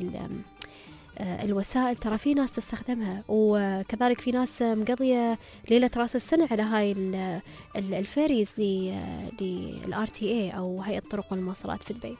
الوسائل ترى في ناس تستخدمها، وكذلك في ناس مقضية ليلة راس السنة على هاي الفيريز للآر تي اي أو هيئة الطرق والمواصلات في دبي.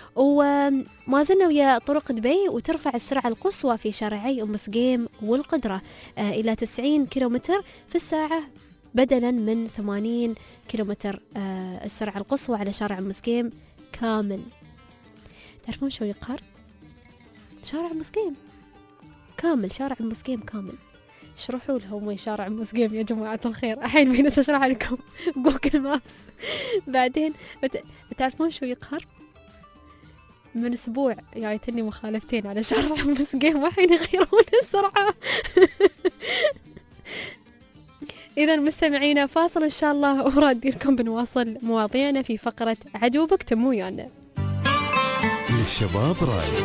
وما زلنا ويا طرق دبي، وترفع السرعة القصوى في شارعي أم سقيم والقدرة آه إلى تسعين كيلومتر في الساعة بدلا من ثمانين كيلومتر آه السرعة القصوى على شارع أم سقيم كامل. تعرفون شو يقهر؟ شارع أم سقيم كامل، شارع أم سقيم كامل. اشرحوا لهم وين شارع أم سقيم يا جماعة الخير، الحين بينا أشرح لكم جوجل مابس. بعدين تعرفون شو يقهر؟ من أسبوع جايتني مخالفتين على شارع أم سقيم وحين يغيرون السرعة. إذا مستمعينا فاصل إن شاء الله، وراد لكم بنواصل مواضيعنا في فقرة عجوبك تمو يانا. للشباب راي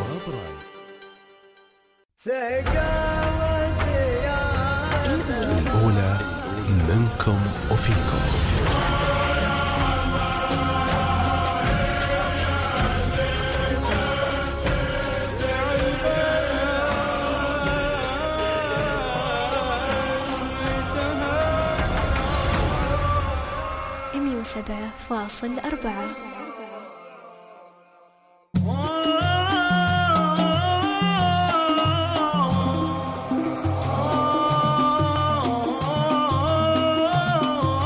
الأولى منكم وفيكم. مية وسبعة فاصل أربعة.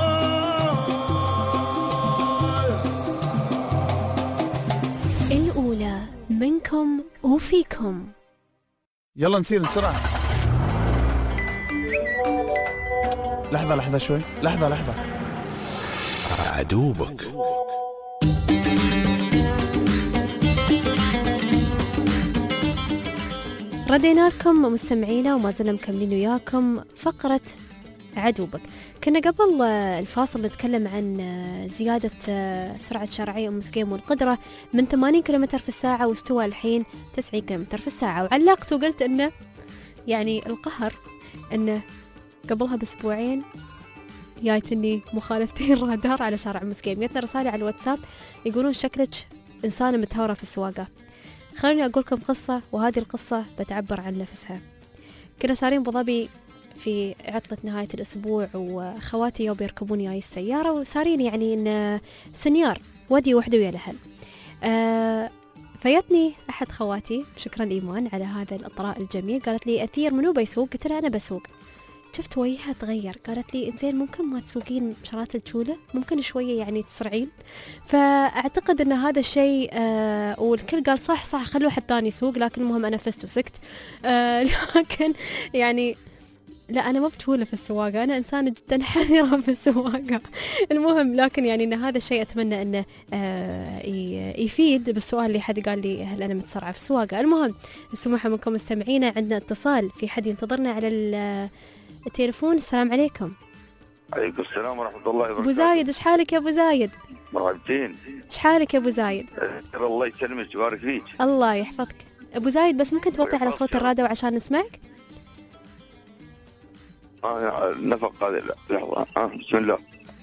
الأولى يلا نسير بسرعة. لحظة لحظة شوي، لحظة لحظة. عدوبك. ردينا لكم مستمعينا وما زلنا مكملين وياكم فقرة عدوبك. كنا قبل الفاصل نتكلم عن زيادة سرعة شارعية أم مسقيم والقدرة من ثمانين كيلومتر في الساعة واستوى الحين تسعين كيلومتر في الساعة، وعلقت وقلت إنه يعني القهر إنه قبلها بأسبوعين جايتني مخالفتين رادار على شارع أم مسقيم. جتنا رسالة على الواتساب يقولون شكلك إنسانة متهورة في السواقة. خلوني أقول لكم قصة، وهذه القصة بتعبر عن نفسها. كنا سارين بظبي في عطلة نهاية الأسبوع، وخواتي يوم يركبون ياي السيارة وسارين يعني إن سنيار ودي وحدة ويا الأهل. آه فيتني أحد خواتي، شكرا إيمان على هذا الإطراء الجميل، قالت لي أثير منو بيسوق؟ قلت لها أنا بسوق. شفت وجهها تغير، قالت لي إنزين ممكن ما تسوقين بشارات الجولة، ممكن شوية يعني تسرعين. فأعتقد أن هذا الشيء آه والكل قال صح صح خلوا حد ثاني يسوق، لكن المهم أنا فزت وسكت. آه لكن يعني لا أنا ما بتولى في السواقة، أنا إنسانة جدا حذرة في السواقة. المهم لكن يعني أن هذا الشيء أتمنى أنه آه يفيد بالسؤال اللي حد قال لي هل أنا متسرعة في السواقة. المهم السموحة منكم مستمعينا، عندنا اتصال، في حد ينتظرنا على التليفون. السلام عليكم. عليكم السلام ورحمة الله وبركاته. أبو زايد، إيش حالك يا أبو زايد؟ مرحبتين. إيش حالك يا أبو زايد؟ الله يسلمك ويبارك فيك. الله يحفظك أبو زايد، بس ممكن توطي على صوت الراديو عشان نسمعك؟ آه نفق هذه لحظة. آه بسم الله.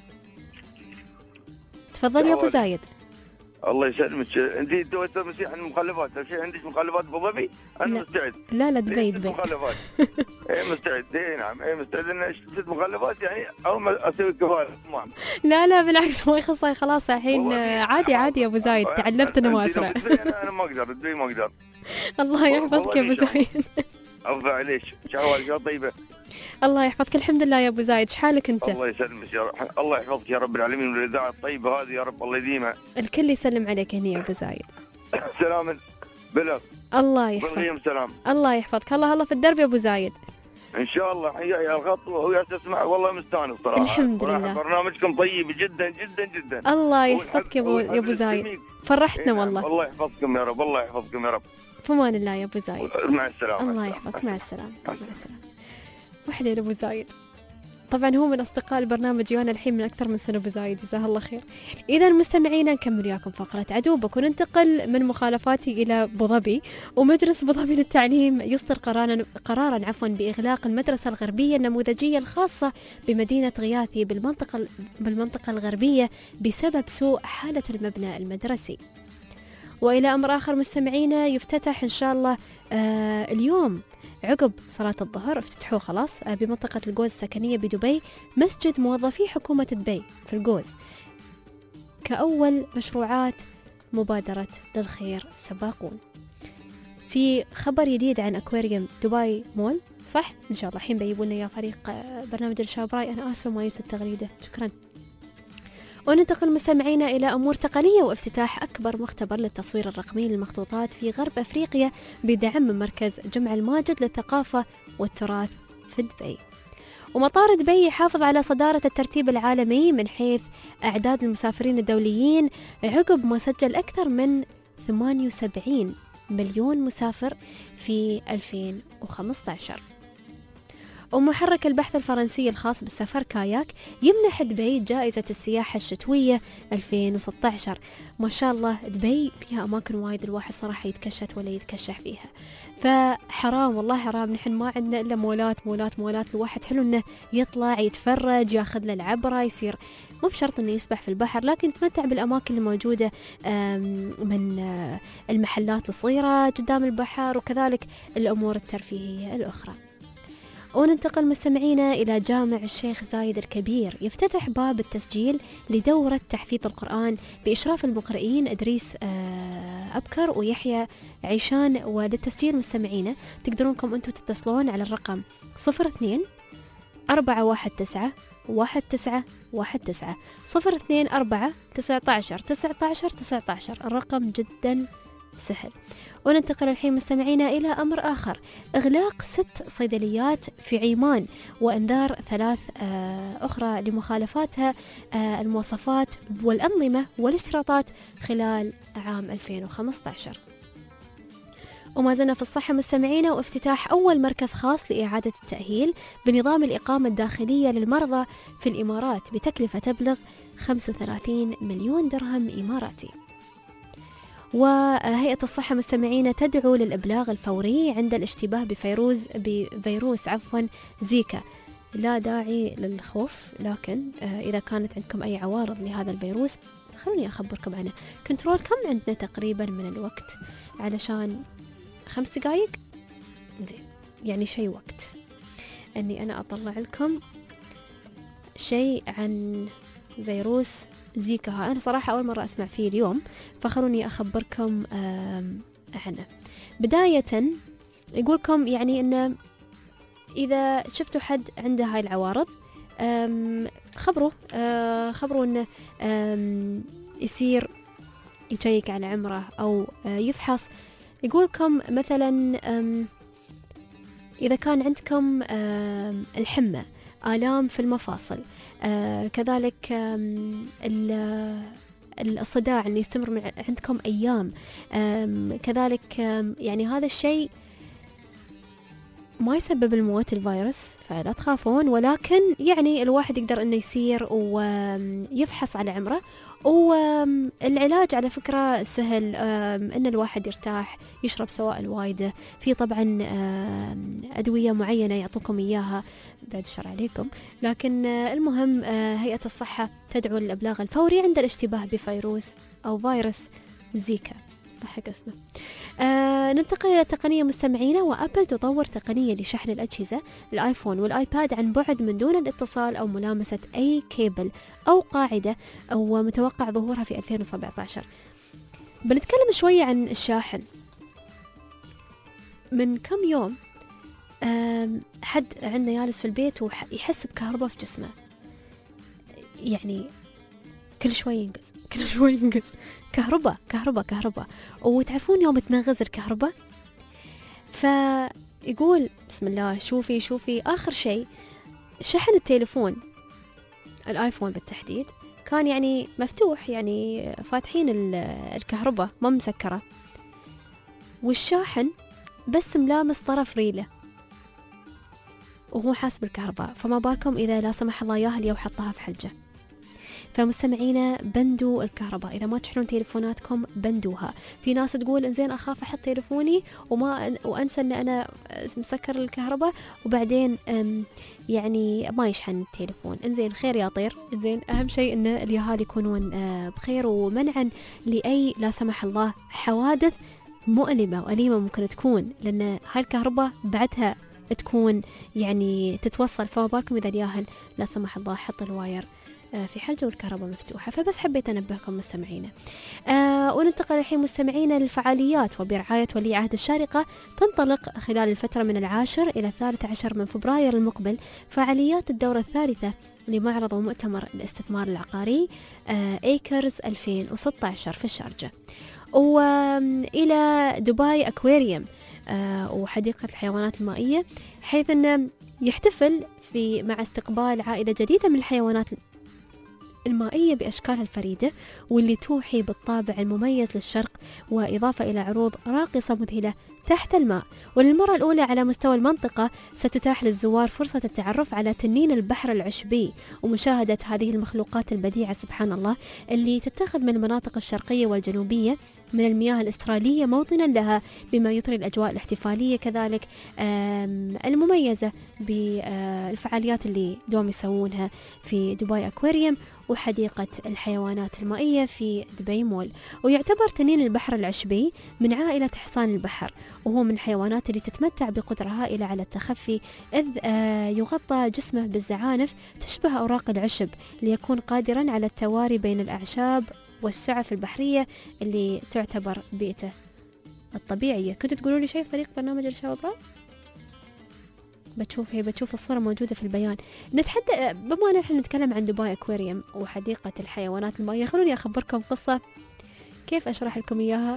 تفضل يا أبو زايد. الله يسلمك. انت دويت مسيح عن المخلفات، شيء عندك مخلفات ابو ظبي؟ انا لا. مستعد. لا لا دبي دبي. مخلفات. اي مستعد. اي نعم اي مستعد ان اشتري مخلفات يعني او ما اسوي كفاله. لا لا بالعكس ما يخصها خلاص الحين عادي عادي يا ابو زايد، تعلمت انا ما اسرع. انا ما اقدر دبي ما اقدر. الله يحفظك يا ابو زايد. ارفع عليك شهوة طيبة. الله يحفظك. الحمد لله يا ابو زايد، ايش حالك انت؟ الله يسلمك يا رب. الله يحفظك يا رب العالمين، والاذاعه الطيبه هذه يا رب الله يديمها. الكل يسلم عليك هنا يا ابو زايد. سلام بلغ. الله يحفظك. بلغيهم سلام. الله يحفظك. الله الله في الدرب يا ابو زايد. ان شاء الله حيا الخط وهو تسمع والله مستانس صراحه. الحمد لله. برنامجكم طيب جدا جدا جدا. الله يحفظك يا ابو يا ابو زايد، فرحتنا والله. الله يحفظكم يا رب. الله يحفظكم يا رب. في امان الله يا ابو زايد. مع السلامه. الله يحفظك. مع السلامه. مع السلامه. وحدين ابو زايد. طبعا هو من اصدقاء البرنامج وانا الحين من اكثر من سنه ابو زايد، جزاه الله خير. اذا مستمعينا نكمل وياكم فقره عدوبك، وننتقل من مخالفاتي الى ابو ظبي. ومجلس ابو ظبي للتعليم يصدر قرارا قرارا عفوا باغلاق المدرسه الغربيه النموذجيه الخاصه بمدينه غياثي بالمنطقه بالمنطقه الغربيه بسبب سوء حاله المبنى المدرسي. والى امر اخر مستمعينا، يفتتح ان شاء الله آه اليوم عقب صلاة الظهر، افتتحوه خلاص بمنطقة الجوز السكنية بدبي مسجد موظفي حكومة دبي في الجوز كأول مشروعات مبادرة للخير سباقون. في خبر جديد عن أكواريوم دبي مول، صح؟ إن شاء الله الحين بيجيبوا لنا يا فريق برنامج الشباب راي. أنا آسفة ما جبت التغريدة، شكرا. وننتقل مستمعينا إلى أمور تقنية، وافتتاح أكبر مختبر للتصوير الرقمي للمخطوطات في غرب أفريقيا بدعم من مركز جمع الماجد للثقافة والتراث في دبي. ومطار دبي يحافظ على صدارة الترتيب العالمي من حيث أعداد المسافرين الدوليين عقب ما سجل أكثر من ثمانية وسبعين مليون مسافر في ألفين وخمسة عشر. ومحرك البحث الفرنسي الخاص بالسفر كاياك يمنح دبي جائزة السياحة الشتوية ألفين وستة عشر. ما شاء الله دبي فيها أماكن وايد الواحد صراحة يتكشت ولا يتكشح فيها، فحرام والله حرام. نحن ما عندنا إلا مولات مولات مولات. الواحد حلو إنه يطلع يتفرج، ياخذ له العبرة، يصير مو بشرط إنه يسبح في البحر، لكن يتمتع بالأماكن الموجودة من المحلات الصغيرة قدام البحر، وكذلك الأمور الترفيهية الأخرى. وننتقل مستمعينا إلى جامع الشيخ زايد الكبير، يفتتح باب التسجيل لدورة تحفيظ القرآن بإشراف المقرئين إدريس أبكر ويحيى عيشان. وللتسجيل مستمعينا تقدرونكم أنتم تتصلون على الرقم صفر اثنين أربعة واحد تسعة واحد تسعة واحد تسعة صفر اثنين أربعة تسعة عشر تسعة عشر تسعة عشر. الرقم جدا سهل. وننتقل الحين مستمعينا إلى أمر آخر، إغلاق ست صيدليات في عمان وإنذار ثلاث أخرى لمخالفاتها المواصفات والأنظمة والاشتراطات خلال عام ألفين وخمسة عشر. وما زلنا في الصحة مستمعينا، وافتتاح أول مركز خاص لإعادة التأهيل بنظام الإقامة الداخلية للمرضى في الإمارات بتكلفة تبلغ خمسة وثلاثين مليون درهم إماراتي. وهيئة الصحة مستمعينا تدعو للإبلاغ الفوري عند الاشتباه بفيروز بفيروس عفوا زيكا. لا داعي للخوف، لكن إذا كانت عندكم أي عوارض لهذا الفيروس خلوني أخبركم عنه. كنترول كم عندنا تقريبا من الوقت؟ علشان خمس دقايق زين، يعني شيء وقت أني أنا أطلع لكم شيء عن فيروس زيكا. أنا صراحة أول مرة أسمع فيه اليوم، فخلوني أخبركم عنه. بداية يقولكم يعني أن إذا شفتوا حد عنده هاي العوارض خبروا خبروا أنه يصير يشيك على عمره أو يفحص. يقولكم مثلا إذا كان عندكم الحمى، آلام في المفاصل، آه كذلك الصداع اللي يستمر عندكم أيام، كذلك يعني هذا الشيء ما يسبب الموت الفيروس، فلا تخافون، ولكن يعني الواحد يقدر انه يسير ويفحص على عمره. والعلاج على فكرة سهل، ان الواحد يرتاح، يشرب سوائل وايدة، في طبعا أدوية معينة يعطوكم إياها بعد الشر عليكم، لكن المهم هيئة الصحة تدعو للإبلاغ الفوري عند الاشتباه بفيروس أو فيروس زيكا، ضحك اسمه. آه ننتقل إلى تقنية مستمعينا، وأبل تطور تقنية لشحن الأجهزة الآيفون والآيباد عن بعد من دون الاتصال أو ملامسة أي كيبل أو قاعدة، أو متوقع ظهورها في ألفين وسبعة عشر. بنتكلم شوية عن الشاحن. من كم يوم حد عندنا جالس في البيت ويحس بكهرباء في جسمه، يعني كل شوي ينقص كل شوي ينقص كهرباء كهرباء كهرباء وتعرفون يوم تنغز الكهرباء، فيقول بسم الله شوفي شوفي آخر شيء شحن التليفون الآيفون بالتحديد كان يعني مفتوح، يعني فاتحين الكهرباء ما مسكرة، والشاحن بس ملامس طرف ريله وهو حاسب الكهرباء، فما بالكم إذا لا سمح الله ياهل يو حطها في حلجة. فمستمعينا بندوا الكهرباء، إذا ما تشحنون تليفوناتكم بندوها. في ناس تقول إنزين أخاف أحط تليفوني وما وأنسى إن أنا مسكر الكهرباء وبعدين يعني ما يشحن التليفون. إنزين خير يا طير، إنزين أهم شيء إن اليهال يكونون بخير، ومنعا لأي لا سمح الله حوادث مؤلمة وأليمة ممكن تكون، لأن هاي الكهرباء بعدها تكون يعني تتوصل، فما بالكم إذا الياهل لا سمح الله حط الواير في حلجة والكهرباء مفتوحة. فبس حبيت أنبهكم مستمعينا. آه وننتقل الحين مستمعينا للفعاليات. وبرعاية ولي عهد الشارقة تنطلق خلال الفترة من العاشر إلى الثالث عشر من فبراير المقبل فعاليات الدورة الثالثة لمعرض ومؤتمر الاستثمار العقاري آه ايكرز ألفين وستة عشر في الشارجة، وإلى دبي أكواريوم آه وحديقة الحيوانات المائية، حيث أنه يحتفل في مع استقبال عائلة جديدة من الحيوانات المائية بأشكالها الفريدة واللي توحي بالطابع المميز للشرق، وإضافة إلى عروض راقصة مذهلة تحت الماء. وللمرة الأولى على مستوى المنطقة ستتاح للزوار فرصة التعرف على تنين البحر العشبي ومشاهدة هذه المخلوقات البديعة سبحان الله اللي تتخذ من المناطق الشرقية والجنوبية من المياه الأسترالية موطنا لها، بما يثري الأجواء الاحتفالية كذلك المميزة بالفعاليات اللي دوم يسوونها في دبي أكواريوم وحديقة الحيوانات المائية في دبي مول. ويعتبر تنين البحر العشبي من عائلة حصان البحر، وهو من الحيوانات اللي تتمتع بقدرة هائلة على التخفي، إذ يغطى جسمه بالزعانف تشبه أوراق العشب ليكون قادرا على التواري بين الأعشاب والسعف البحرية اللي تعتبر بيئته الطبيعية. كنت تقولوا لي شيء فريق برنامج الشباب؟ بتشوف هي بتشوف الصورة موجودة في البيان. نتحدث بما أن نحن نتكلم عن دبي أكواريوم وحديقة الحيوانات المائية، خلوني أخبركم قصة كيف أشرح لكم إياها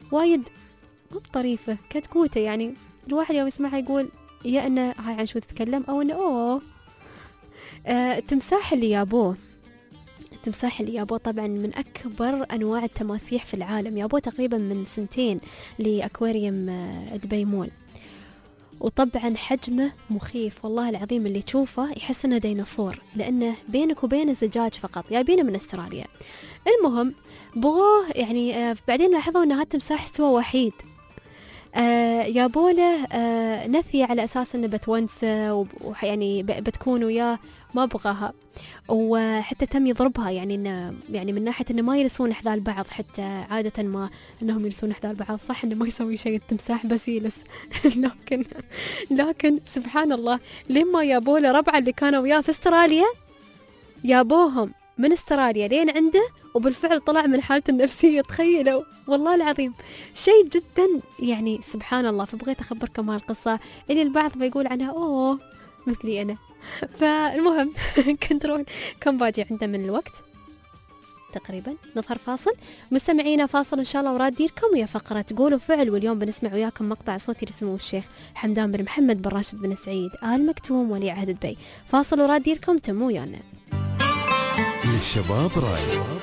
وايد مو بطريفة، كتكوتة يعني. الواحد يوم يسمعها يقول يا انه هاي عن شو تتكلم او انه اوه. آه التمساح اللي يابوه التمساح اللي يابوه طبعا من أكبر أنواع التماسيح في العالم، يابوه تقريبا من سنتين لأكواريوم آه دبي مول، وطبعا حجمه مخيف والله العظيم، اللي تشوفه يحس انه ديناصور لانه بينك وبينه زجاج فقط، جايبينه من استراليا. المهم بغوه يعني آه بعدين لاحظوا ان هذا التمساح استوى وحيد، آه يابوله آه نثي على اساس انه بتونسه ويعني بتكون وياه، ما بغاها، وحتى تم يضربها يعني إنه يعني من ناحية إنه ما يلسون حذاء بعض، حتى عادة ما إنهم يلسون حذاء بعض، صح إنه ما يسوي شيء التمساح بس يلس لكن لكن سبحان الله لما يابوا له ربعه اللي كانوا وياه في استراليا، يابوهم من استراليا لين عنده، وبالفعل طلع من حالته النفسية. تخيلوا والله العظيم شيء جدا يعني سبحان الله. فبغيت أخبركم هالقصة اللي البعض بيقول عنها أوه مثلي أنا. فالمهم كنترول كم باجي عنده من الوقت تقريبا، نظهر فاصل. مستمعينا فاصل إن شاء الله وراد ديركم ويا فقرة قولوا فعل، واليوم بنسمع وياكم مقطع صوتي لسمو الشيخ حمدان بن محمد بن راشد بن سعيد آل مكتوم ولي عهد دبي. فاصل وراد ديركم تموا ويانا. للشباب راي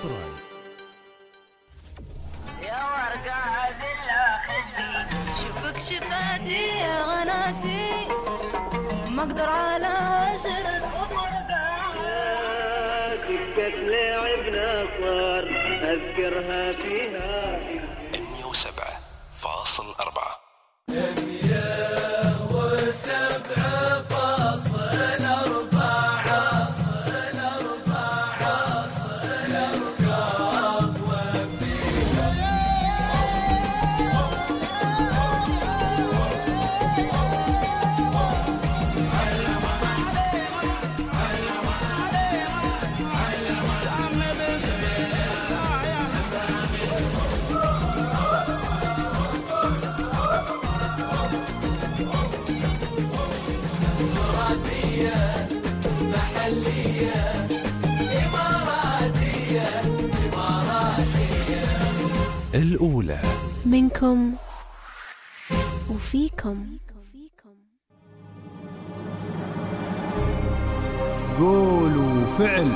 يا ورقة بالله خدي شوفك شفاتي يا غناتي ما اقدر على شرد وفرقة سكة لعبنا صار اذكرها فيها مية وسبعة فاصل أربعة مية وسبعة فاصل أربعة فاصل أربعة فاصل أركب وفيها محلية إماراتية إماراتية. الأولى منكم وفيكم. قولوا فعل.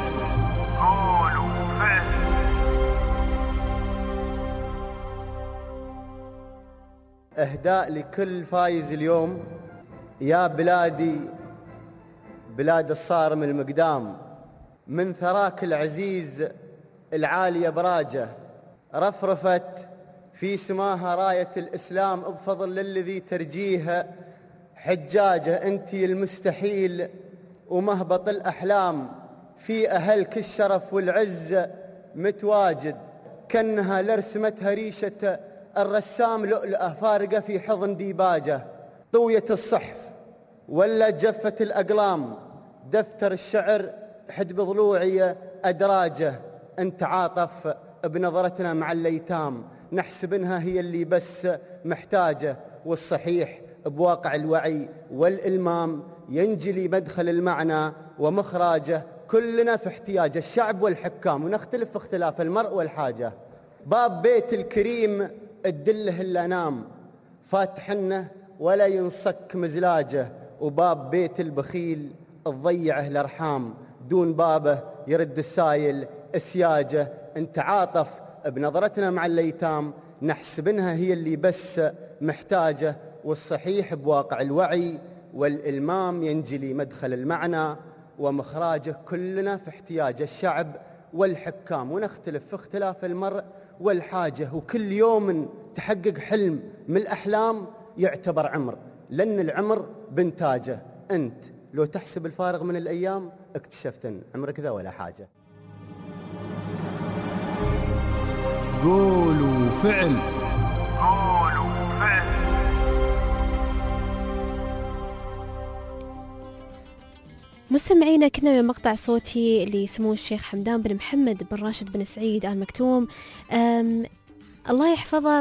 إهداء لكل فايز اليوم. يا بلادي بلاد الصارم المقدام، من ثراك العزيز العالية براجة، رفرفت في سماها راية الإسلام بفضل للذي ترجيه حجاجة. أنتي المستحيل ومهبط الأحلام، في أهلك الشرف والعز متواجد، كأنها لرسمتها ريشة الرسام لؤلؤة فارقة في حضن ديباجة. طوية الصحف ولا جفة الأقلام، دفتر الشعر حد بضلوعي أدراجه. انت عاطف بنظرتنا مع الليتام، نحسب انها هي اللي بس محتاجة، والصحيح بواقع الوعي والإلمام ينجلي مدخل المعنى ومخراجه. كلنا في احتياج الشعب والحكام، ونختلف في اختلاف المرء والحاجة. باب بيت الكريم الدله الأنام، فاتحنه ولا ينصك مزلاجه، وباب بيت البخيل تضيعه الأرحام، دون بابه يرد السايل اسياجه. انت عاطف بنظرتنا مع الليتام، نحسب انها هي اللي بس محتاجه، والصحيح بواقع الوعي والإلمام ينجلي مدخل المعنى ومخراجه. كلنا في احتياج الشعب والحكام، ونختلف في اختلاف المرء والحاجة، وكل يوم تحقق حلم من الأحلام يعتبر عمر، لأن العمر بنتاجه. أنت لو تحسب الفارغ من الأيام اكتشفت أن عمرك ذا ولا حاجة. قولوا فعل. قولوا فعل. مستمعينا كنا مقطع صوتي لسمو الشيخ حمدان بن محمد بن راشد بن سعيد آل مكتوم، الله يحفظه.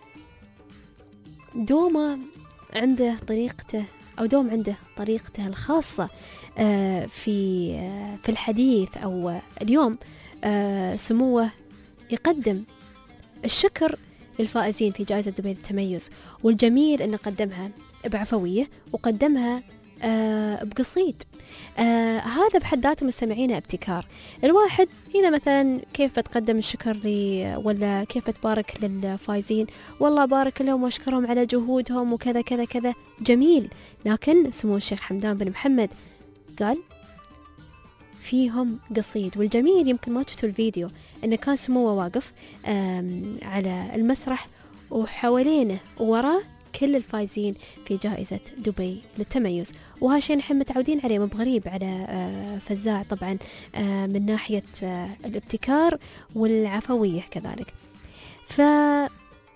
دومه عنده طريقته أو دوم عنده طريقته الخاصة في في الحديث. أو اليوم سموه يقدم الشكر للفائزين في جائزة دبي للتميز، والجميل أنه قدمها بعفوية وقدمها آه بقصيد. آه هذا بحد ذاته مستمعينا ابتكار. الواحد إذا مثلا كيف بتقدم الشكر لي ولا كيف بتبارك للفائزين، والله بارك لهم واشكرهم على جهودهم وكذا كذا كذا، جميل. لكن سمو الشيخ حمدان بن محمد قال فيهم قصيد. والجميل يمكن ما شفتوا الفيديو انه كان سموه واقف على المسرح وحوالينه ووراه كل الفايزين في جائزة دبي للتميز، وهالشيء نحن متعودين عليه، مو بغريب على فزاع طبعا من ناحية الابتكار والعفوية كذلك. فهذه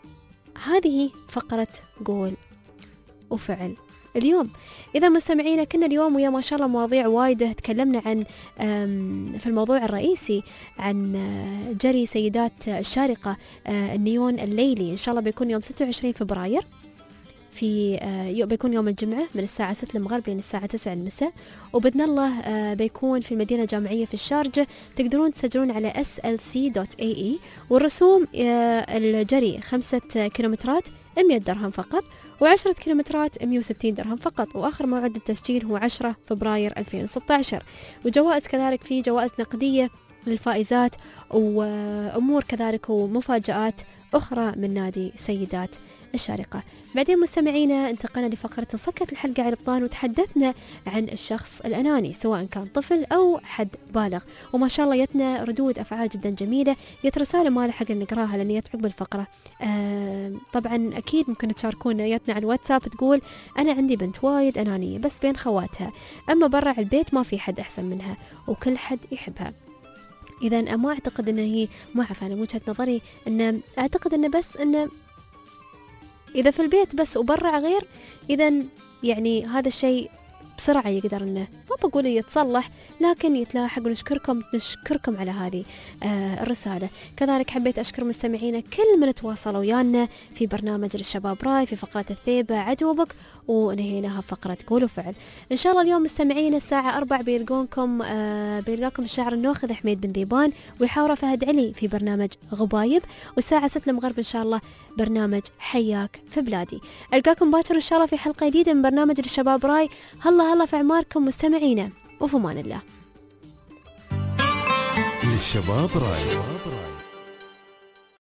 فقرة قول وفعل اليوم. إذا مستمعينا كنا اليوم ويا ما شاء الله مواضيع وايدة، تكلمنا عن في الموضوع الرئيسي عن جري سيدات الشارقة النيون الليلي، إن شاء الله بيكون يوم ستة وعشرين فبراير، في بيكون يوم الجمعة من الساعة ستة المغرب لين الساعة تسعة المساء، وبإذن الله بيكون في المدينة الجامعية في الشارجة. تقدرون تسجلون على إس إل سي دوت إيه إي، والرسوم الجري خمسة كيلومترات مئة درهم فقط، وعشرة كيلومترات مئة وستين درهم فقط، وآخر موعد التسجيل هو عشرة فبراير ألفين وستة عشر. وجوائز كذلك، في جوائز نقدية للفائزات وأمور كذلك ومفاجآت أخرى من نادي سيدات الشارقة. بعدين مستمعينا انتقلنا لفقرة سكت الحلقة على الابطال، وتحدثنا عن الشخص الأناني سواء كان طفل أو حد بالغ، وما شاء الله يتنا ردود أفعال جدا جميلة. يت رسالة ما لحق نقراها لأن يت عقب الفقرة. آه طبعا أكيد ممكن تشاركونا يتنا على الواتساب، تقول أنا عندي بنت وايد أنانية بس بين خواتها، أما برا البيت ما في حد أحسن منها وكل حد يحبها. إذا ما أعتقد أنه هي، ما أعرف أنا وجهة نظري، أن أعتقد أنه بس أنه إذا في البيت بس وبرع غير، إذا يعني هذا الشيء بسرعة يقدر إنه ما بقول يتصلح، لكن يتلاحق. ونشكركم نشكركم على هذه آه الرسالة. كذلك حبيت أشكر مستمعينا كل من تواصلوا ويانا في برنامج الشباب راي في فقرة الثيبة عدوبك، ونهيناها فقرة قول وفعل. إن شاء الله اليوم مستمعينا الساعة أربع بيلقونكم آه بيلقاكم الشاعر الناخذ حميد بن ذيبان، ويحاور فهد علي في برنامج غبايب، والساعة ستة المغرب إن شاء الله برنامج حياك في بلادي. ألقاكم باكر إن شاء الله في حلقة جديدة من برنامج الشباب راي. هلا هلا في أعماركم مستمعينا، وفي أمان الله. للشباب راي.